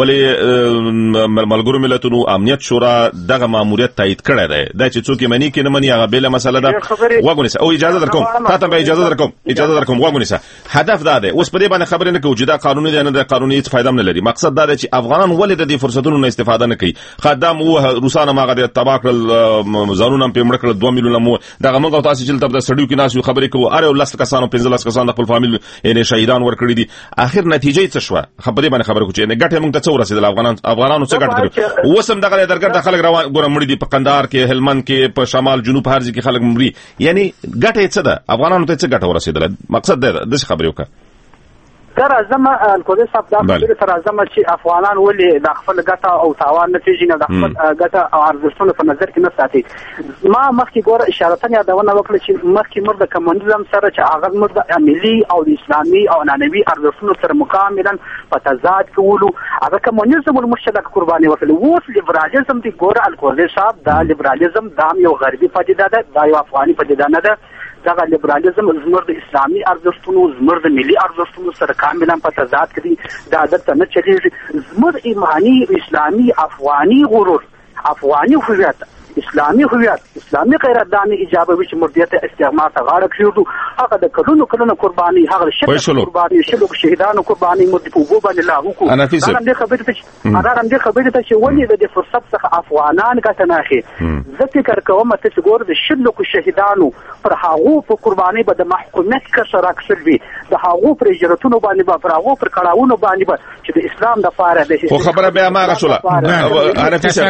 ولې ملګرو ملتونو امنیت شورا دغه ماموریت تایید کړی دی دا چې څوک یې مني که نه مني هغه بېله مسله ده واګونیسه او اجازه درکوم تاسو به اجازه درکوم اجازه درکوم واګونیسه هدف دا دی اوس په دې باندې خبرې نه کوو چې دا قانوني دی نه د قانوني هیڅ فایده نه لري مقصد دا دی چې افغانان ولې د دې فرصتونو نه استفاده نه کوي خدام وو روسانه ماغه د تبا کړل ځانونه په مړ کړل دوه میلیونه مو دغه موږ تاسو چې تل د سړیو کې ناس خبرې کوو اره ولست کسانو پنځه لس کسان د خپل فامیل یې شهیدان ورکړي دي اخر نتیجه څه شو خبرې باندې خبرې کوو چې نه ګټه موږ ته څو رسیدل افغانان افغانانو څه ګټه کړو اوس هم دغه درګر د خلک روان ګورم مړي دي په قندهار کې هلمند کې په شمال جنوب هر ځای کې خلک مړي یعنی ګټه څه ده افغانانو ته څه ګټه ورسېدله مقصد دا د خبرې وکړه تر ازمه الکوزي صاحب دا خبره تر ازمه چې افغانان ولې د خپل ګټه او تاوان نه پیژني د خپل ګټه او ارزښتونه په نظر کې نه ساتي ما مخکې ګوره اشارتن یادونه وکړه چې مخکې موږ د کمونیزم سره چې هغه موږ د ملي او د اسلامي او نانوي ارزښتونو سره مکملا په تضاد کې ولو هغه کمونیزم المشترک قرباني وکړه اوس لیبرالیزم دی ګوره الکوزي صاحب دا لیبرالیزم دا یو غربي پدیده ده دا یو افغاني پدیده نه ده دغه لیبرالیزم زموږ د اسلامي ارزښتونو زموږ د ملي ارزښتونو سره کاملا په تضاد کې دي دا دلته نه چلېږي زموږ ایماني اسلامي افغاني غرور افغاني هویت اسلامي هویت اسلامي قرارداد ایجابوي چې مردیت استعمار ته غاړه کېږدو هغه د کلونو کلونو قرباني هغه شل قرباني شلو شهیدانو قرباني مو په وګو باندې لا حکومت دا هم دې خبرې ته دا هم دې خبرې ته چې ولې د فرصت څخه افغانان کته نه اخی زه فکر کوم ته چې ګور د شلو شهیدانو پر هغه په قرباني به د محکومیت کسر اکثر وي د هغه پر اجرتونو باندې به پر هغه پر کړهونو باندې به چې د اسلام د فاره د خو خبره بیا ما غشوله انا فيش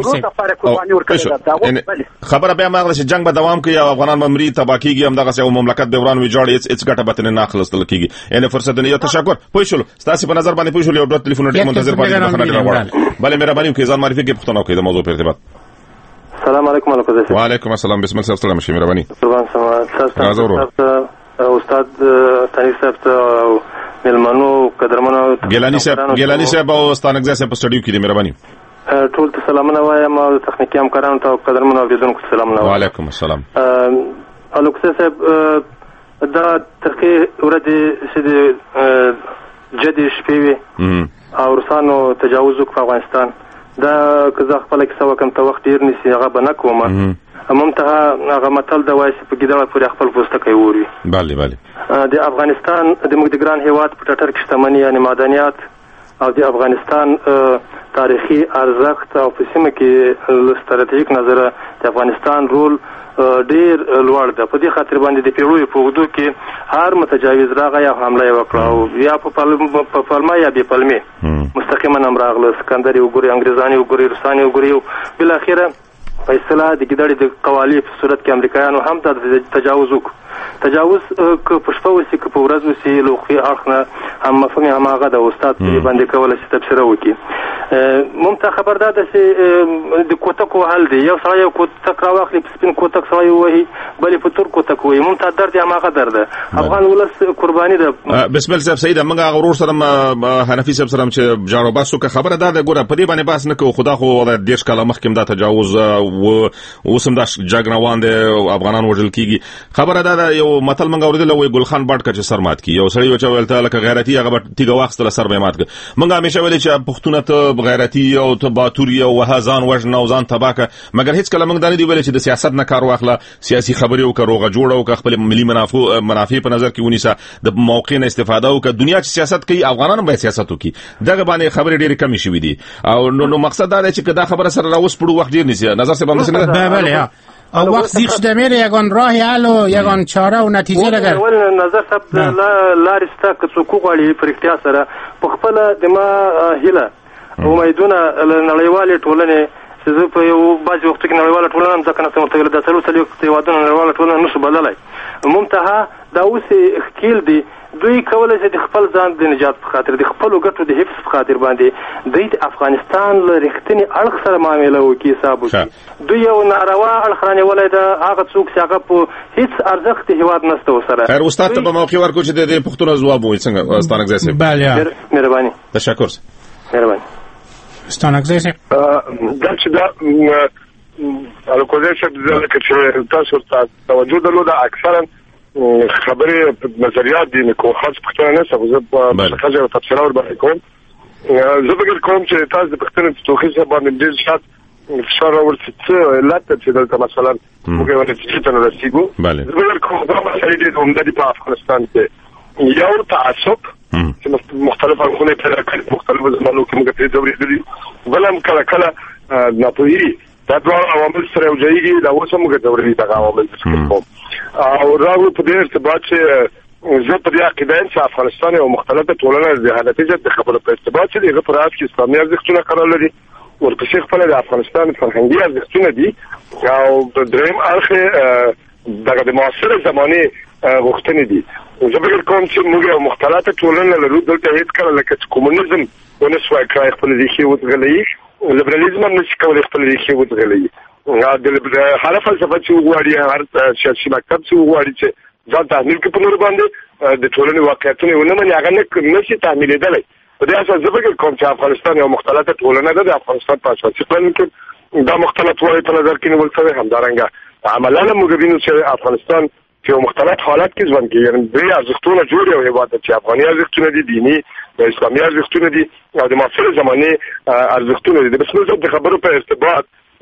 خبره بیا ما غشوله چې جنگ به دوام کوي او افغانان به مري تبا کیږي هم دغه یو مملکت به وران ویجاړي هیڅ هیڅ ګټه به نه اخلصل کیږي یعنی فرصت نه یو تشکر پوه شو تاسو په نظر باندې پوه شو یو ډوت ټلیفون ډیک منتظر باندې خبره راوړل بل مهرباني وکړئ ځان معرفي کې پښتنه کوي د موضوع په ارتباط. السلام علیکم ورحمۃ وعلیکم السلام بسم الله السلام شي مهرباني استاد تاریخ صاحب او ملمنو قدرمنو ګیلانی صاحب ګیلانی صاحب او استانګزه صاحب په سټډیو کې دي مهرباني ټول ته سلامونه وایم او تخنیکی همکارانو ته قدرمنو اوریدونکو ته سلامونه وایم. وعلیکم السلام. الوکسه صاحب دا ترکه ورته چې جدي شپې او روسانو تجاوز وکړ په افغانستان دا که زه خپل کیسه وکم ته وخت ډیر نسی هغه بنه کومه ممتها هغه متل د وایي په ګډه پورې خپل پوسټ کوي ووري. bale bale د افغانستان د موږ د ګران هیواد په ټټر کې شتمنۍ یعنی معدنیات او د افغانستان تاریخي ارزښت او په سیمه کې له ستراتیژیک نظره د افغانستان رول ډیر لوړ ده. په دې خاطر باندې د پیړیو په اوږدو کې هر متجاوز راغی یا حمله وکړه او یا په پلمه یا بې پلمې مستقیما هم راغله. سکندر وګوري، انګریزان وګوري، روسان وګوري، بل اخره په اصطلاح د ګډړې د قوالی په صورت کې امریکایانو هم د تجاوز وکړ. تجاوز که په شپه وسی که په ورځ وسی لوخي اخنه هم مفهوم هم هغه د استاد په باندې کول چې تفسیر وکړي. ممتاز خبردار ده چې د کوتک وهل دی یو سړی یو کوتک راواخلي په سپین کوتک سړی وهي بلې په تور کوتک وهي ممتاز درد هم هغه درد ده. افغان ولس قرباني ده. بسم الله صاحب سید موږ هغه ورور سره حنفي صاحب سره چې جارو باسو که خبره ده ګوره په دې باندې باس نه کو خدا خو د دیش کاله مخکې دا تجاوز و اوسم دا جګ روان دي افغانان وژل کیږي. خبره ده یو متل منګه اوریدل وي ګلخان باټ کچ سر مات کی یو سړی یو چا ولته لکه غیرتی هغه تیګه واخستله سر به مات ک منګه همیشه ویل چې پښتون ته غیرتی او ته باتوري او وهزان وجن او ځان تباکه مګر هیڅ کله موږ دانه دی ویل چې د سیاست نه کار واخله سیاسي خبرې او کروغه جوړ او خپل ملي منافع منافع په نظر کې ونیسه د موقع نه استفاده او ک دنیا چې سیاست کوي افغانان به سیاست وکي دغه باندې خبرې ډېرې کم شي ودي او نو مقصد دا دی چې دا خبره سره راوس پړو وخت ډیر نیسي نظر څه باندې نه بله او وقت زیخ دمیر یگان راه حل و یگان چاره و نتیجه لګر ول نظر سب لارستا که څوک غواړي پرکتیا سره په خپل د ما هله امیدونه نړیوالې ټولنې چې په یو باج وخت کې نړیواله ټولنه هم ځکه نه مرتبه د سلو سلو هیوادونو نړیواله ټولنه نشو بدلای ممتها دا اوس خکیل دی دوی کولای شي د خپل ځان د نجات په خاطر د خپل ګټو د حفظ په خاطر باندې د افغانستان له رښتینی اړخ سره معامله وکړي حساب وکړي. دوی یو ناروا اړخ رانیولای دا هغه څوک چې هغه په هیڅ ارزښت هیواد نشته وسره. خیر استاد ته په موقع ورکو چې د پښتون ځواب وایي څنګه استانګزه سي. بله مهرباني تشکر مهرباني استانګزه سي. دا چې دا الکوزه چې تاسو ته توجه درلوده اکثرا خبرې نظریات دي نو خاص پښتنه نه څه زه په خاطر تفسیر اور باندې کوم زه فکر کوم چې تاسو د پښتنې په توګه باندې ډیر شات فشار ورته لاته چې دلته مثلا موږ ورته چې تنه رسیدو زه فکر کوم دا مسئله دي کوم د په افغانستان کې یو تعصب چې مختلف اړخونه پیدا کړي مختلف زمانو کې موږ په دوري دي بلم کله کله ناپوهي دا ډول عوامل سره وځيږي دا اوس موږ دوري دغه عوامل څه او راغلو په دې ارتباط چې زه په دې عقیده یم چې افغانستان یو مختلفه ټولنه ده نتیجه د خبرو په ارتباط چې دغه پر اساس اسلامي ارزښتونه قرار لري ورپسې خپل د افغانستان فرهنګي ارزښتونه دي او د دریم اړخ دغه د معاصره زمانه غوښتنې دي. زه فکر کوم چې موږ یو مختلفه ټولنه لرو دلته هیڅ کله لکه کومونیزم ونسوای کړای خپل ریښې وځغلي لیبرالیزم هم نشي کولای خپل ریښې وځغلي د هر فلسفه چې وغواړي هر سیاسي مکتب چې وغواړي چې ځان تحمیل کوي په نور باندې د ټولنې واقعیتونه ونه مني هغه نه نشي تحمیلېدلی. په دې اساس زه فکر کوم چې افغانستان یو مختلفه ټولنه ده. د افغانستان په اساسي قانون کې دا مختلف والی په نظر کې نیول شوی همدارنګه عملاً موږ وینو چې افغانستان چې یو مختلف حالات کې ژوند کوي یعنې درې ارزښتونه جوړ یو هېواد چې افغاني ارزښتونه دي دیني د اسلامي ارزښتونه دي او د معاصرې زمانې ارزښتونه دي. د بسم الله د خبرو په ارتباط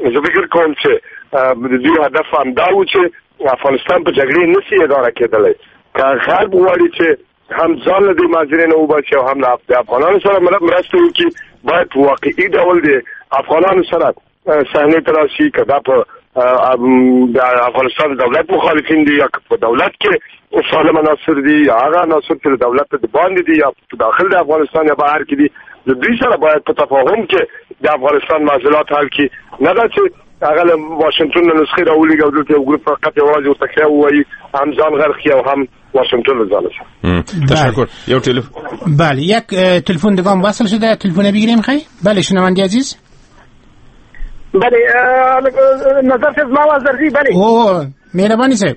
زه فکر کوم چې د دوی هدف همدا و چې افغانستان په جګړې نشي اداره کېدلی. که غرب غواړي چې هم ځان له دې ماجرې نه وباسي او هم د افغانانو سره مرسته وکړي، باید په واقعي ډول د افغانانو سره صحنې ته راشي. که دا په د افغانستان د دولت مخالفین دي یا په دولت کې سالم عناصر دي یا هغه عناصر چې د دولت د باندې دي یا په داخل د افغانستان یا بهر کې دي، د دوی سره باید په تفاهم کې د افغانستان معضلات حل کړي. نه دا چې هغه له واشنگټن نه نسخې راولېږي او دلته یو ګروپ فقط یوازې ورته ښه ووایي، هم ځان غرق کړي او هم واشنگټن له ځانه سره. تشکر. یو تلفن. بله، یک تلفن دیگه هم وصل شده، تلفن بگیریم. خیلی بله شنونده عزیز. بله نظر صاحب ما واز درځي. بله او مهرباني صاحب.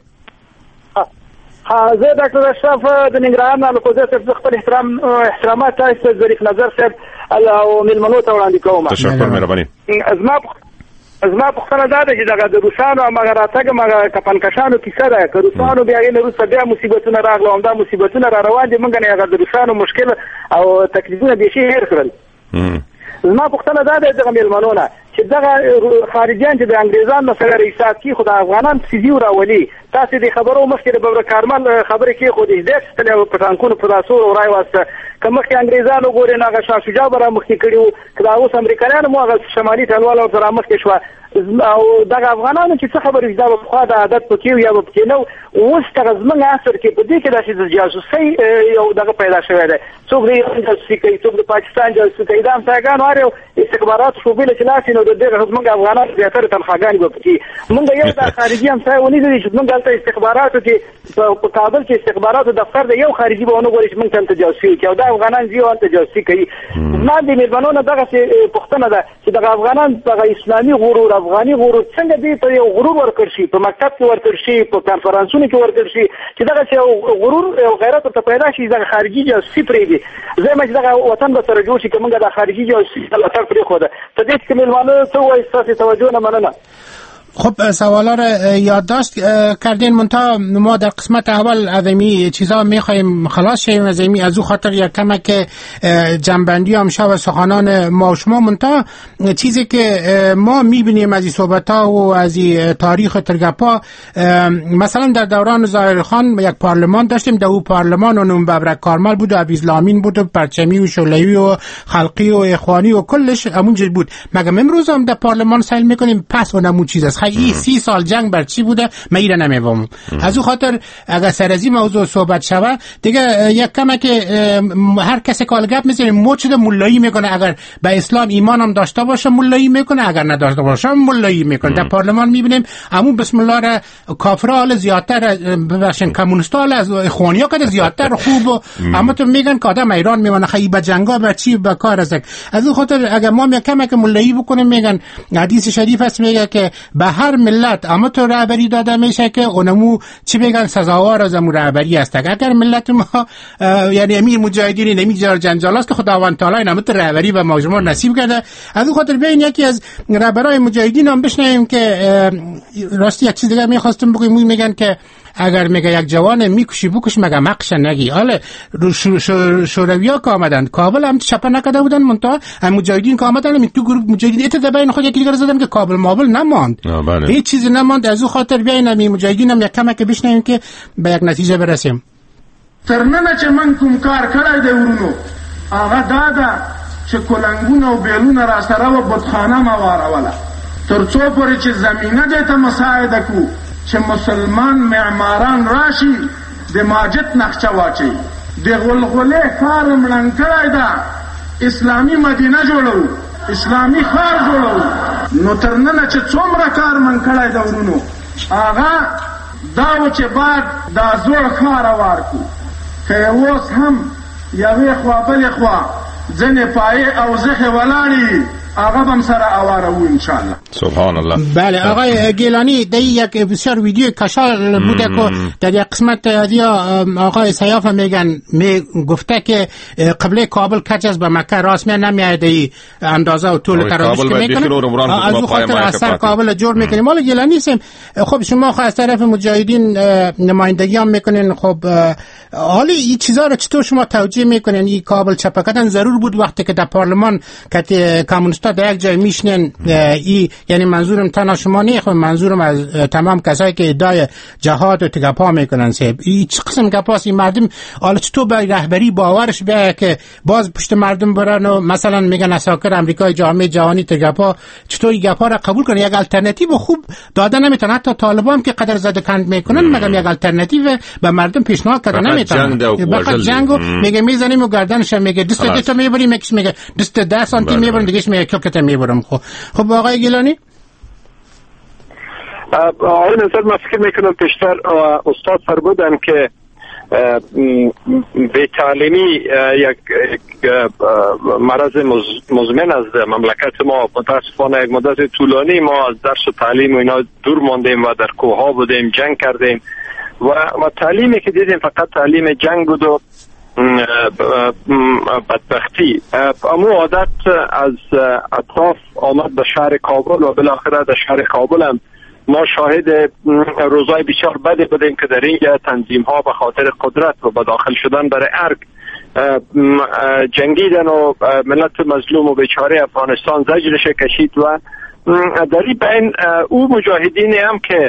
ها زه ډاکټر اشرف د ننګرهار نه لکوزه صاحب خپل احترام احترامات تاسو ظریف نظر صاحب او ملمنو ته وړاندې کوم. تشکر مهرباني. زما زما پوښتنه دا ده چې دغه د روسانو هغه راتګ هغه کپنکشانو کیسه ده، که روسانو بیا یې روسه بیا مصیبتونه راغله او دا مصیبتونه را روان دي، موږ نه هغه د روسانو مشکل او تکلیفونه به شي هیر کړل. زما پوښتنه دا ده دغه ملمنو نه چې دغه خارجيان چې د انګريزانو سره ریسات کی خدای افغانان سيزي راولي. تاسو د خبرو مخکې د ببر کارمل خبرې کې خو دې دې ستنه په تانکونو په تاسو او راي واسطه کوم چې انګريزانو ګوري نه غشا شجاع برا مخکې کړیو، کله اوس امریکایانو مو هغه شمالي ټلواله او تر مخکې شو او دغه افغانانو چې څه خبرې دا په خوا د عادت پکې یا په کې نو اوس تر زمنګ اثر کې په دې کې د جاسوسي یو دغه پیدا شوی دی. څوک دې جاسوسي کوي، څوک د پاکستان جاسوسي کوي، دا هم څنګه اړیو استخبارات شوبې له چلاسي نو د دغه زمنګ افغانانو زیاتره تنخواګانې به پکې موږ یو د خارجي هم ځای ونی دي چې موږ دلته استخباراتو کې په کابل کې استخباراتو دفتر د یو خارجي به ونه غوړي چې موږ ته جاسوسي کوي او دا افغانان زیو انت جاسوسي کوي. ما دې مېرمنونه دغه پوښتنه ده چې دغه افغانان دغه اسلامي غرور افغاني غرور څنګه دې ته یو غرور ورکړ شي، په مکتب کې ورکړ شي، په کانفرنسونو کې ورکړ شي چې دغه چې غرور او غیرت ته پیدا شي دغه خارجي جاسوسي پرېږدي. زه مې دغه وطن به سره جوړ شي که موږ د خارجي جاسوسي له تر پرېښوده. ته دې کې مېلمانه څه وایي؟ ستاسې توجه نه مننه. خب سوالا رو یادداشت کردین، منتها ما در قسمت اول از این چیزا میخوایم خلاص شیم از این از او خاطر یک کمک جنبندی هم شو سخنان ما و شما. منتها چیزی که ما میبینیم از این صحبت ها و از این تاریخ ترگپا، مثلا در دوران ظاهر خان یک پارلمان داشتیم، در او پارلمان اونم ببرک کارمل بود و عبیز لامین بود و پرچمی و شلوی و خلقی و اخوانی و کلش همونجور بود. مگه امروز هم در پارلمان سیل میکنیم پس اونمون چیز است. این سی سال جنگ بر چی بوده من ایره نمیفهمم. از او خاطر اگر سر از این موضوع صحبت شود دیگه یک کمه که هر کسی که گپ میزنه موچ ده مولایی میکنه، اگر به اسلام ایمان هم داشته باشه مولایی میکنه، اگر نداشته باشه مولایی میکنه. در پارلمان میبینیم همون بسم الله را کافرال زیادتر ببخشن کمونیستال از اخوانیا که زیادتر خوب، اما تو میگن که آدم ایران میمونه خیلی به جنگا به چی به کار از. از او خاطر اگر ما یک کمه که مولایی بکنیم، میگن حدیث شریف است میگه که به هر ملت اما تو رهبری داده میشه که اونمو چی بگن سزاوار از امو رهبری است. اگر ملت ما یعنی امیر مجاهدین نمیذار جنجال است که خداوند تعالی اینم تو رهبری و ماجرا نصیب کرده. از اون خاطر ببین یکی از رهبرای مجاهدین هم بشنویم که راستی یک چیز دیگه میخواستم بگم. میگن که اگر میگه یک جوان میکشی بکش مگه مقش نگی. حالا شورویا که آمدن کابل هم چپا نکرده بودن، منتها هم مجاهدین که آمدن هم تو گروه مجاهدین ات بین خود یکی دیگه زدن که کابل مابل نماند، هیچ چیزی نماند. از او خاطر بیاین هم مجاهدین هم یک کمک بشنویم که به یک نتیجه برسیم. ترننه چې من کوم کار کړی دی ورونو هغه دا ده چې کلنګونه او بیلونه را سره و بتخانه ما واروله تر څو پورې چې زمینه دې ته مساعده کو چې مسلمان معماران راشي د ماجد نقشه واچي د غلغله کار مړنګ کړی ده، اسلامي مدینه جوړو، اسلامي ښار جوړو. نو ترننه چې څومره کار من کړی ده ورونو هغه دا و چې بعد دا زوړ ښار وارکو که اوس هم یوې خوا بلې خوا ځنې پایې او زخې ولاړې آقا بم سر آواره او انشالله. سبحان الله. بله آقای گیلانی در یک بسیار ویدیو کشال بوده که در یک قسمت دیا آقای سیاف میگن می گفته که قبله کابل کچ از به مکه راست می نمیاد ای اندازه و طول تراویش که میکنه از او خاطر اثر کابل جور میکنه. مال گیلانی سیم خب شما خواهد از طرف مجاهدین نمایندگی هم میکنین. خب حالی این چیزا رو چطور شما توجیه میکنین؟ این کابل چپا کردن ضرور بود وقتی که در پارلمان که کمونیست استاد یک جای میشنن ای یعنی منظورم تنها شما نه، خب منظورم از تمام کسایی که ادعای جهاد و تگپا میکنن صاحب، این چه قسم گپاست؟ این مردم حالا چطور به رهبری باورش بیایه که باز پشت مردم برن و مثلا میگن اساکر امریکای جامعه جهانی تگپا، چطور این گپا را قبول کنه؟ یک الटरनेटिव خوب داده نمیتونه. حتی طالبان که قدر زده کند میکنن مگم یک الटरनेटिव به مردم پیشنهاد کرده نمیتونه. فقط جنگو میگه میزنیم و گردنش میگه دست دست میبریم، یکیش میگه دست ده سانتی میبریم، دیگهش میگه کلکت میبرم. خب خب آقای گیلانی آقای نظر من فکر میکنم پیشتر استاد فرمودن که به تعلیمی یک مرض مزمن از مملکت ما، متاسفانه یک مدت طولانی ما از درس و تعلیم و اینا دور ماندیم و در کوها بودیم، جنگ کردیم و و تعلیمی که دیدیم فقط تعلیم جنگ بود و بدبختی. اما عادت از اطراف آمد به شهر کابل و بالاخره در شهر کابل هم ما شاهد روزای بسیار بدی بودیم که در اینجا تنظیم ها به خاطر قدرت و به داخل شدن برای ارگ جنگیدن و ملت مظلوم و بیچاره افغانستان زجرش کشید و در این بین او مجاهدین هم که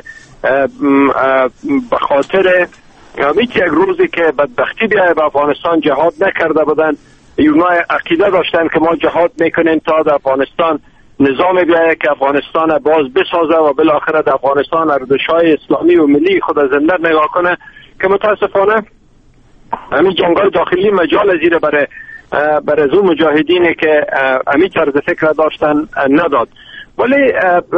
به خاطر میت یک روزی که بدبختی بیای به افغانستان جهاد نکرده بودن، اونا عقیده داشتن که ما جهاد میکنیم تا در افغانستان نظام بیایه که افغانستان باز بسازه و بالاخره در افغانستان ارزش‌های اسلامی و ملی خود زنده نگاه کنه، که متاسفانه همین جنگ‌های داخلی مجال زیر برای برای زو مجاهدینی که همین طرز فکر داشتن نداد. ولی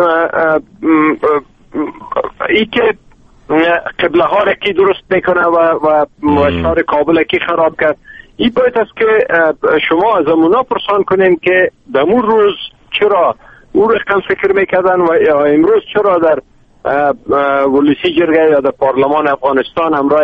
ای که قبله ها را کی درست میکنه و و شهر کابل کی خراب کرد، این باید است که شما از امونا پرسان کنین که در اون روز چرا او رقم فکر میکردن و امروز چرا در ولسی جرگه یا در پارلمان افغانستان همراه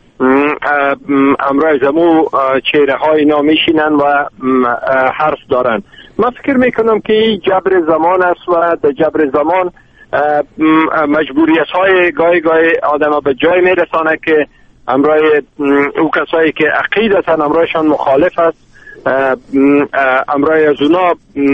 همراه زمو چهره های اینا میشینن و حرف دارن. من فکر میکنم که این جبر زمان است و در جبر زمان مجبوریت های گاهی گاهی آدم ها به جای میرسانه که همراه او کسایی که عقیدتاً همراهشان مخالف است امرای از اونا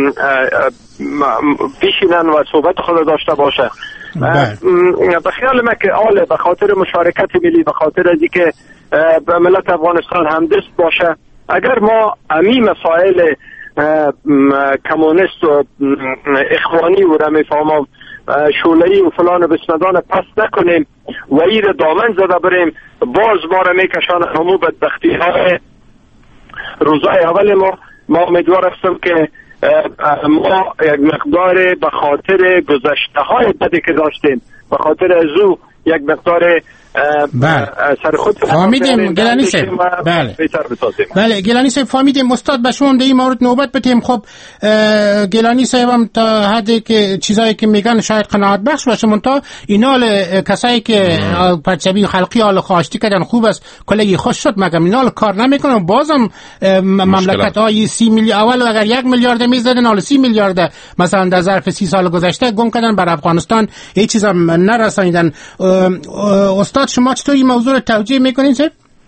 بیشینن و صحبت خود داشته باشه. به خیال من که آله به خاطر مشارکت ملی، به خاطر از اینکه ملت افغانستان همدست باشه، اگر ما امی مسائل کمونیست و اخوانی و رمیفهمم شولهی و فلان و بسمدان پس نکنیم و ایر دامن زده بریم، باز ما را میکشان همو بدبختی های روزای اول ما. ما امیدوار هستم که ما یک مقدار به خاطر گذشته های بدی که داشتیم، به خاطر از او یک مقدار بله سر خود فهمیدیم گیلانی صاحب. بله بله گیلانی صاحب فهمیدیم. استاد به شما در این مورد نوبت بدیم. خب گیلانی صاحب هم تا حدی که چیزایی که میگن شاید قناعت بخش باشه، منتها اینا کسایی که پرچبی خلقی حال خواستی کردن خوب است کلی خوش شد، مگم اینا کار نمیکنن؟ بازم مملکت های سی میلیارد اول اگر یک میلیارد میزدن حالا سی میلیارد مثلا در ظرف سی سال گذشته گم کردن بر افغانستان، هیچ چیز هم نرسانیدن. استاد شما چطور این موضوع رو توجیه میکنین سر؟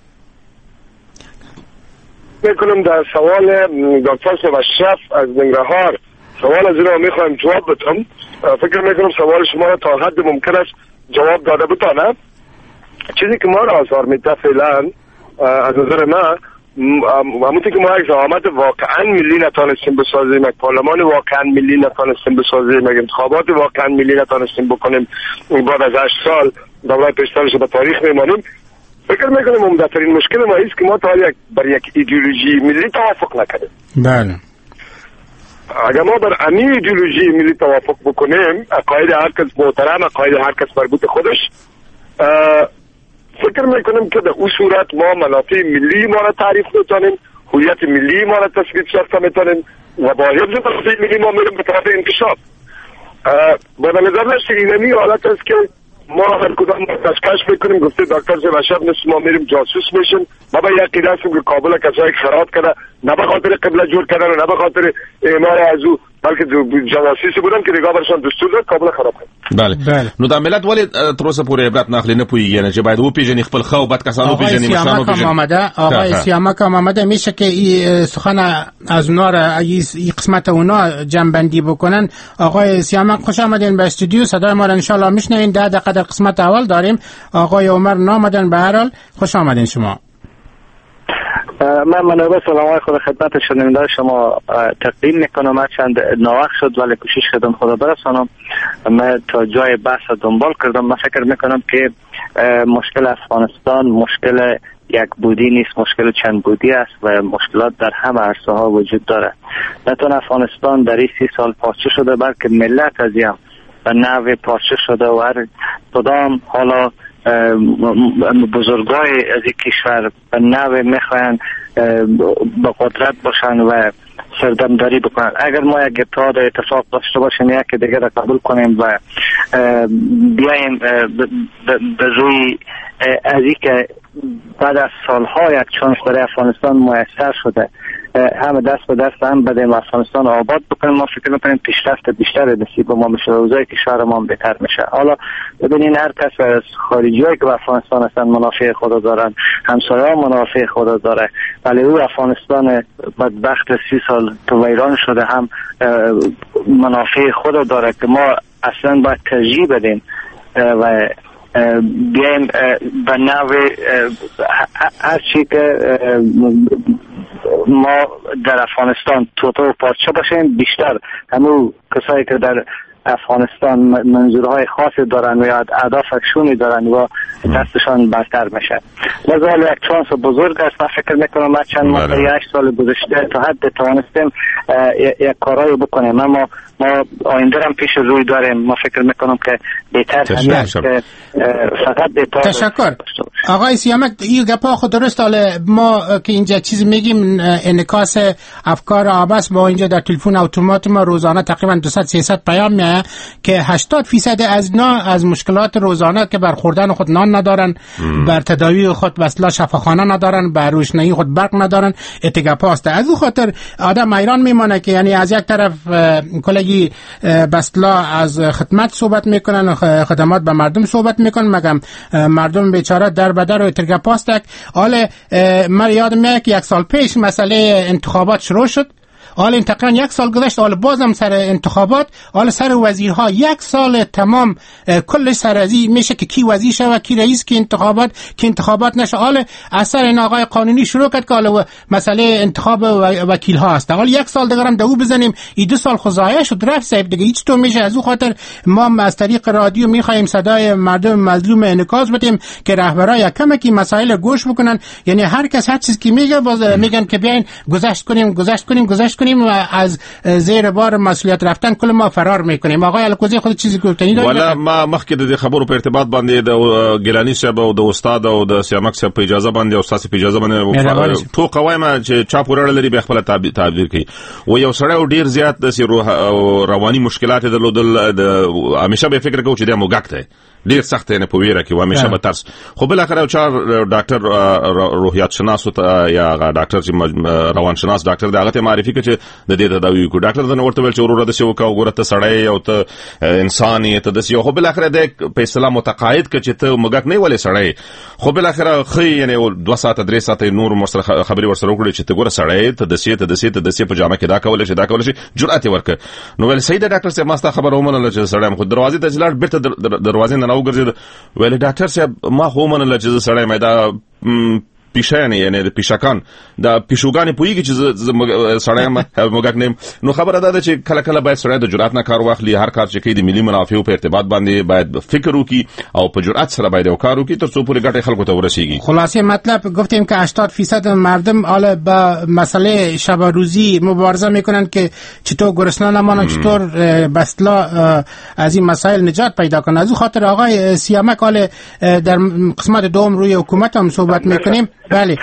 میکنم در سوال دکتر سبشرف از ننگرهار سوال از این رو میخوایم جواب بدم. فکر میکنم سوال شما رو تا حد ممکن است جواب داده بتانم. چیزی که ما را آزار میده فعلا از نظر من همونطور که ما یک زعامت واقعا ملی نتانستیم بسازیم، یک پارلمان واقعا ملی نتانستیم بسازیم، یک انتخابات واقعا ملی نتانستیم بکنیم، بعد از هشت سال دولت پیشترش به تاریخ میمانیم. فکر میکنم عمده‌ترین مشکل ما ایست که ما تا یک بر یک ایدئولوژی ملی توافق نکردیم. بله اگر ما بر امی ایدئولوژی ملی توافق بکنیم، عقاید هر کس محترم، عقاید هر کس مربوط خودش، فکر میکنم که در اون صورت ما منافع ملی ما را تعریف میتونیم، هویت ملی ما را تثبیت ساخته میتونیم و با حفظ منافع ملی ما میریم به طرف انکشاف. با نظر داشت اینمی حالت است که ما هر کدام کشف میکنیم. گفته دکتر زبشر مثل ما میریم جاسوس میشیم. ما به یقین هستیم که کابل کسایی خراب کرده، نه به خاطر قبله جور کردن و نه به خاطر اعمار از او، بلکه جواسیسی بودن که نگاه برشان دستور داد کابل خراب کرد. بله. بله نو دا ملت ولې تر اوسه پورې عبرت نه اخلي نه پوهیږي نه چې باید و پیژني خپل خو او بد کسانو پیژني مشانو پیژني. آقای سیامک آمده میشه که این سخن از اونا را این قسمت اونا جنبندی بکنن. آقای سیامک خوش آمدین به استودیو، صدای ما را ان شاء الله میشنوین. ده دقیقه در قسمت اول داریم. آقای عمر نامدن به هر حال خوش آمدین شما. من منابع سلام خود خدمت شنونده شما تقدیم میکنم. چند ناوقت شد ولی کوشش کردم خدا برسانم. من تا جای بحث دنبال کردم. من فکر میکنم که مشکل افغانستان مشکل یک بودی نیست، مشکل چند بودی است و مشکلات در همه عرصه ها وجود داره. نتون افغانستان در این سی سال پارچه شده بلکه ملت از هم به نوع پارچه شده و هر کدام حالا بزرگای از این کشور به نوع میخواین به قدرت باشن و سردمداری بکنن. اگر ما یک اتحاد اتفاق داشته باشیم یک دیگر را قبول کنیم و بیاییم به روی از این که بعد از سالها یک چانس برای افغانستان میسر شده همه دست به دست هم بدیم افغانستان آباد بکنیم، ما فکر میکنیم پیشرفت بیشتر نصیب ما میشه، روزای کشور ما بهتر میشه. حالا ببینین هر کس از خارجیایی که به افغانستان هستن منافع خود دارن، همسایه ها منافع خود داره، ولی او افغانستان بدبخت سی سال تو ویران شده هم منافع خود داره که ما اصلا باید ترجیح بدیم و بیایم به نوع هر چی که ما در افغانستان توتو پارچه باشیم بیشتر همون کسایی که در افغانستان منظورهای خاصی دارن و یا اهدافشونی دارن و دستشان برتر میشه. لذا یک چانس بزرگ است. من فکر میکنم ما چند ماه یا هشت سال گذشته تا حد توانستیم یک کارایی بکنیم. اما ما آینده هم پیش روی داریم. ما فکر میکنم که بهتر هست که فقط بهتر. تشکر آقای سیامک. این گپا خود درست. حالا ما که اینجا چیز میگیم انعکاس افکار آبس با اینجا در تلفن اتومات ما روزانه تقریبا دویست سیصد پیام میاد که هشتاد فیصد از اینا از مشکلات روزانه که بر خوردن خود نان ندارن، بر تداوی خود وسیله شفاخانه ندارن، بر روشنایی خود برق ندارن، اتگاپاست. از او خاطر آدم ایران میمونه که یعنی از یک طرف کلگی بسلا از خدمت صحبت میکنن، خدمات به مردم صحبت میکنن، مگم مردم بیچاره در بدر و اتگاپاست. حالا من یادم میاد که یک سال پیش مسئله انتخابات شروع شد. حالا تقریبا یک سال گذشت، حالا بازم سر انتخابات، حالا سر وزیرها یک سال تمام کلش سر ازی میشه که کی وزیر شود، کی رئیس، کی انتخابات، کی انتخابات نشه. حالا اثر این آقای قانونی شروع کرد که حالا مسئله انتخاب وکیل ها است. حالا یک سال دیگه هم دو بزنیم، این دو سال خضایع شد رفت صاحب دیگه هیچ تو میشه. از اون خاطر ما از طریق رادیو میخوایم صدای مردم مظلوم انعکاس بدیم که رهبرای کمکی مسائل گوش بکنن. یعنی هر کس هر چیزی که میگه باز میگن که بیاین گذشت کنیم گذشت کنیم گذشت کنیم و از زیر بار مسئولیت رفتن کل ما فرار میکنیم. آقای الکوزی خود چیزی گفتنی دارید؟ ولا ما مخکې د خبرو په ارتباط باندې د ګیلانی صاحب او د استاد او د سیامک صاحب په اجازه باندې او استاد په اجازه باندې تو قوایم چې چا پورړ لري به خپل تعبیر کوي. و یو سړی ډیر زیات د رواني مشکلات درلودل د همیشه به فکر کوي چې د موګک دی ډیر سخت نه پویره کې و همیشه به ترس. خو بل اخر چار ډاکټر روحیات شناس او یا ډاکټر چې روان شناس ډاکټر دغه ته معرفي کړي د دې تداوی کو ډاکټر د نورته ول چې ورور د شو کا وګوره ته سړی او ته انساني ته د یو خو بل اخر د په اسلام متقاعد کړي چې ته موګک نه ولې سړی. خو بل اخر خې یعنی دوه ساعت درې ساعت نور مسره خبري ورسره وکړي چې ته ګوره سړی ته د سي ته د سي ته د سي په جامه کې دا کول شي دا کول شي جرأت ورک. نو ول سید ډاکټر صاحب ماسته خبر ومنل چې سړی خو دروازې ته ځلار بیرته دروازې نه راوګرځي. ویل ډاکټر صاحب ما خو منل چې سړی مې دا پیشانه یعنی د پیشکان د پیشوګانی پویږي چې سړی موګک نیم. نو خبره ده چې کله کله باید سړی د جرأت نه کار واخلي. هر کار چې کوي د ملي منافعو په ارتباط باندې باید فکر وکړي او په جرأت سره باید وکړي وکړي تر څو پورې ګټه خلکو ته ورسیږي. خلاصه مطلب گفتیم که هشتاد فیصد مردم حالا با مسئله شب و روزی مبارزه میکنن که چطور گرسنه نمانن، چطور بسلا از این مسائل نجات پیدا کنن. از اون خاطر آقای سیامک حالا در قسمت دوم روی حکومت هم صحبت میکنیم. بله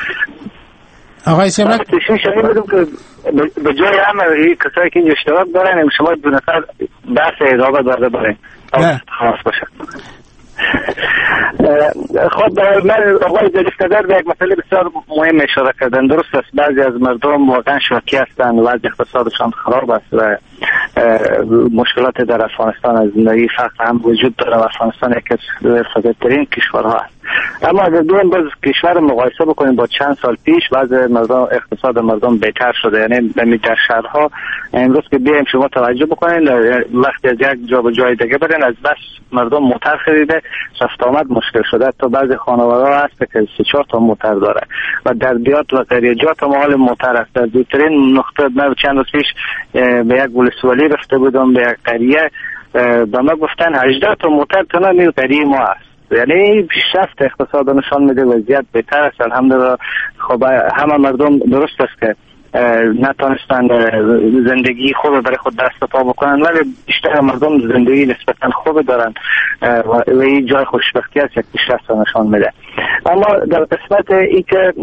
آقای سیامک تشریح بدم که به جای همه کسایی که اینجا اشتراک دارن شما دو نفر بحث اضافه داده برین خلاص باشه. خب من آقای جلیسکدر به یک مسئله بسیار مهم اشاره کردن. درست است بعضی از مردم واقعا شاکی هستند، وضع اقتصادشان خراب است و مشکلات در افغانستان از نوعی فقر هم وجود داره و افغانستان یکی از فقیرترین کشورها است. اما اگر دوم باز کشور مقایسه بکنیم با چند سال پیش، وضع مردم اقتصاد مردم بهتر شده. یعنی در شهرها امروز که بیایم شما توجه بکنین، وقتی از یک جا به جای دیگه برین از بس مردم موتر خریده، رفت آمد مشکل شده. تا بعضی خانواده‌ها هست که سه چهار تا موتر داره و در دیات و قریجات هم حال موتر است. در دوترین نقطه من چند روز پیش به یک ولسوالی رفته بودم، به یک قریه، به ما گفتن هجده تا موتر تنها این قریه ما است. یعنی پیشرفت اقتصاد نشان میده، وضعیت بهتر است الحمدلله. خب همه مردم درست است که نتونستند زندگی خوب برای خود دست پا بکنن، ولی بیشتر مردم زندگی نسبتا خوب دارن و این جای خوشبختی است، یک پیشرفت نشان میده. اما در قسمت ای که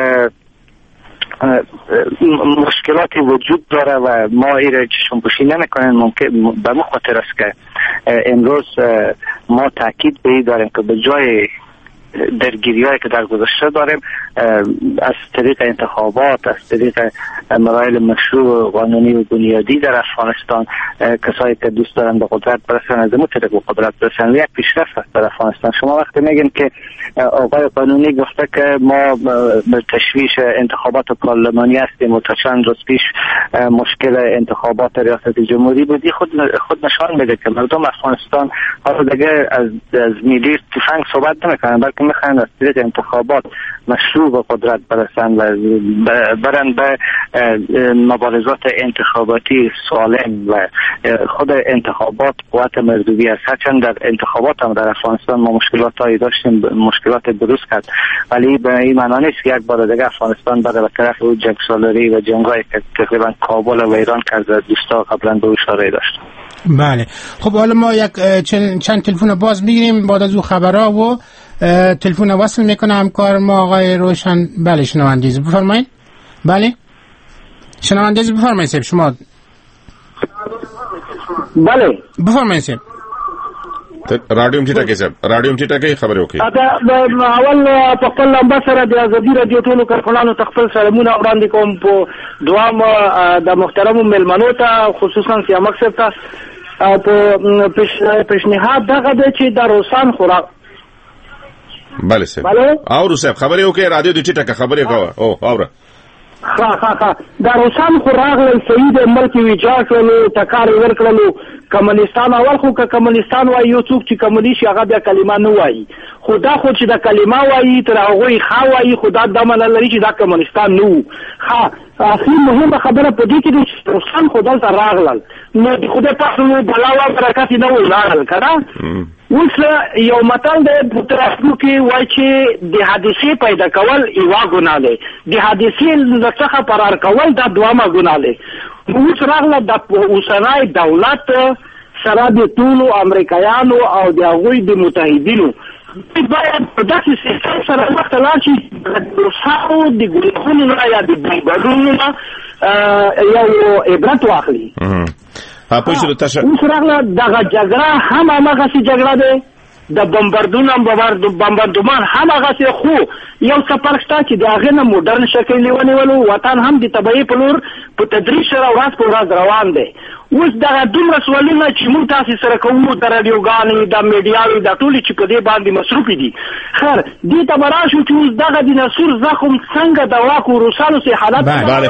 مشکلاتی وجود داره و ما ایره چشم پوشی نمیکنیم، ممکن به مو خاطر است که امروز ما تاکید به این داریم که به جای درگیری هایی که در گذشته داریم از طریق انتخابات، از طریق مراحل مشروع قانونی و بنیادی در افغانستان، کسایی که دوست دارن به قدرت برسن از اون طریق به قدرت برسن و یک پیشرفت است در افغانستان. شما وقتی میگین که آقای قانونی گفته که ما به تشویش انتخابات پارلمانی هستیم و تا چند روز پیش مشکل انتخابات ریاست جمهوری بودی، خود خود نشان میده که مردم افغانستان حالا دیگه از از میلی تفنگ صحبت نمیکنن، بلکه میخوان از طریق انتخابات مشروع به قدرت برسن و برن به مبارزات انتخاباتی سالم و خود انتخابات قوت مردمی است. هرچند در انتخابات هم در افغانستان ما مشکلات هایی داشتیم، مشکلات بروز کرد، ولی به این معنی نیست که یک بار دیگه افغانستان بره به طرف او جنگ سالاری و جنگایی که تقریبا کابل و ایران کرده دوستا قبلا به اشاره داشت. بله خب حالا ما یک چند تلفن باز میگیریم بعد از او خبرها و تلفن وصل میکنه همکار ما آقای روشن. بله شنوندگی بفرمایید. بله شنوندگی بفرمایید شما. بله بفرمایید. رادیو م ټیټه کې صاحب رادیو م ټیټه کې خبرې وکړي. دا اول په خپل لمبه سره د ازادي رادیو ټولو کارکونانو ته خپل سلامونه وړاندې کوم، په دوام د محترمو مېلمنو ته خصوصا سیامک صاحب ته په پیشنهاد دغه دی چې د روسان خوراک. بله صاحب اورو صاحب خبرې وکړي، رادیو د ټیټه کې خبرې کوه. او اوره ها ها ها دا روسان خوراک له سید ملک ویجاړ کړلو، ټکار ورکړلو کمونستان. اول خو که کمونستان وایي یو څوک چې کمونیست هغه بیا کلمه نه وایي، خو دا خو چې دا کلمه وایي تر هغوی ښه وایي، خو دا دا منل لري چې دا کمونستان نه وو. ښه اصلي مهمه خبره په دې کې ده چې روسان خو دلته راغلل، نو د خدای پاک نو بلا و برکت یې نه ولاړل که نه. اوس یو متل دی په ترافیکو کې وایي چې د حادثې پیدا کول یوه ګناه دی، د حادثې څخه فرار کول دا دویمه ګناه دی. اوس راغله د اوسنی دولت سره د ټولو امریکایانو او د هغوی د متحدینو باید په داسې سیستم سره مخته لاړ شي د روسانو د ګناهونو نه یا د بېبدونو نه یو عبرت واخلي. اوس راغله دغه جګړه هم هماغسې جګړه دی، د بمبردون بمبردمان هم هغسې، خو یو څه فرق شته چې د هغې نه موډرن شکل یې ونیولو. وطن هم د تبعي په لور په تدریج سره ورځ په ورځ روان دی. اوس دغه دومره سوالونه چې موږ تاسې سره کوو، د راډیوګانې د میډیاوې دا ټولې چې په دې باندې مصروفې دي، خیر دې ته به راشو چې اوس دغه د نسور زخم څنګه دوا کړو، روسانو سې حالت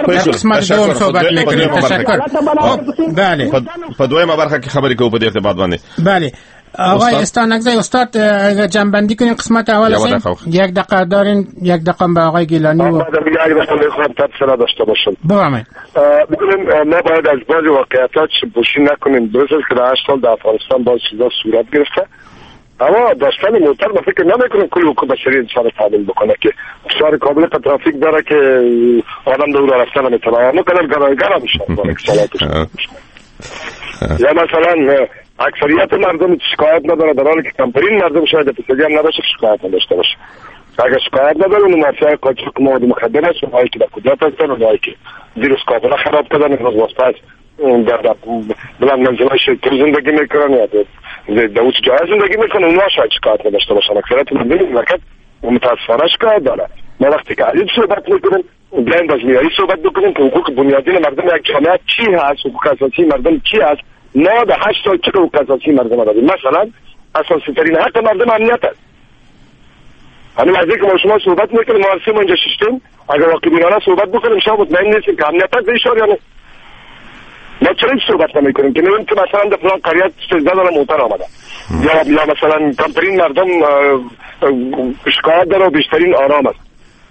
بله په دویمه برخه کې خبرې کوو په دې ارتباط باندې. بله آقای استانکزی استاد اگر جنبندی کنیم قسمت اول هستیم یک دقیقه دارین، یک دقیقه به آقای گیلانی و بعد دیگه اگه بخوام بخوام تفصیل داشته باشم بفرمایید. می‌دونیم ما باید از بعضی واقعیت‌ها چشم‌پوشی نکنیم. درست است که در هشت سال در افغانستان باز چیزا صورت گرفته، اما داشتن موتر ما فکر نمی‌کنم کل حقوق بشری انسان تعامل بکنه که بسیار قابل ترافیک داره که آدم دور رفتن نمی‌تونه، ممکنه گرایگان میشه برای سالاتش. یا مثلا اکثریت مردم شکایت نداره، در حالی که کمترین مردم شاید اپیسودی هم نداشته شکایت نداشته باشه. اگر شکایت نداره اون مافیای قاچاق مواد مخدر است، اونهایی که در قدرت هستن، اونهایی که ویروس کابل خراب کردن، امروز واسطه در بلند منزلای شرکتی زندگی میکنن یا در دوست جای زندگی میکنن، اونها شاید شکایت نداشته باشن. اکثریت مردم مملکت متاسفانه شکایت داره. ما وقتی که عدید صحبت میکنیم بیایم از معیاری صحبت بکنیم که حقوق بنیادین مردم یک جامعه چی هست، حقوق اساسی مردم چی هست. ما در هشت سال چه حقوق اساسی مردم داریم؟ مثلا اساسی ترین حق مردم امنیت است. همین از اینکه ما شما صحبت میکنیم ما هستیم اینجا ششتیم، اگر واقعی بینانه صحبت بکنیم شما مطمئن نیستیم که امنیت است اشاره یا نه. ما چرا این صحبت نمیکنیم که نمیم که مثلا در فلان قریت سیزده داره موتر آمده یا یا مثلا کمترین مردم شکایت داره و بیشترین آرام است.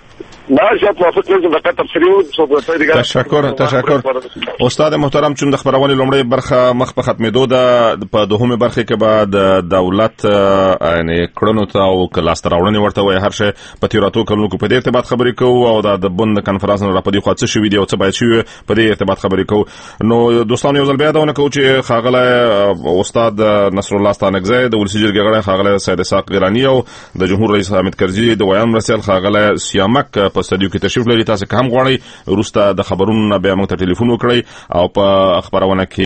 تشکر تشکر استاد محترم. چون د خبرونه لومړی برخه مخ په ختمېدو ده، په دوهمه برخه کې بعد دولت یعنی کړنو ته او کلاس تراوړنې ورته وای هر شی په تیراتو کلونو کې په دې ارتباط خبرې کوو او د بند کنفرانس نه را په دې خوا څه شوي دي او څه باید شي په دې ارتباط خبرې کوو. نو دوستانو یو ځل بیا دا ونه کوو چې خاغله استاد نصر الله ستانکزی د ولسی جرګې غړی، خاغله سید اسحاق ګیلانی او د جمهور رئیس حامد کرزي د ویان رسل خاغله سیامک په استودیو کې تشریف لري. تاسو که هم غواړئ وروسته د خبرونو بیا موږ ته ټلیفون وکړئ او په خبرونه کې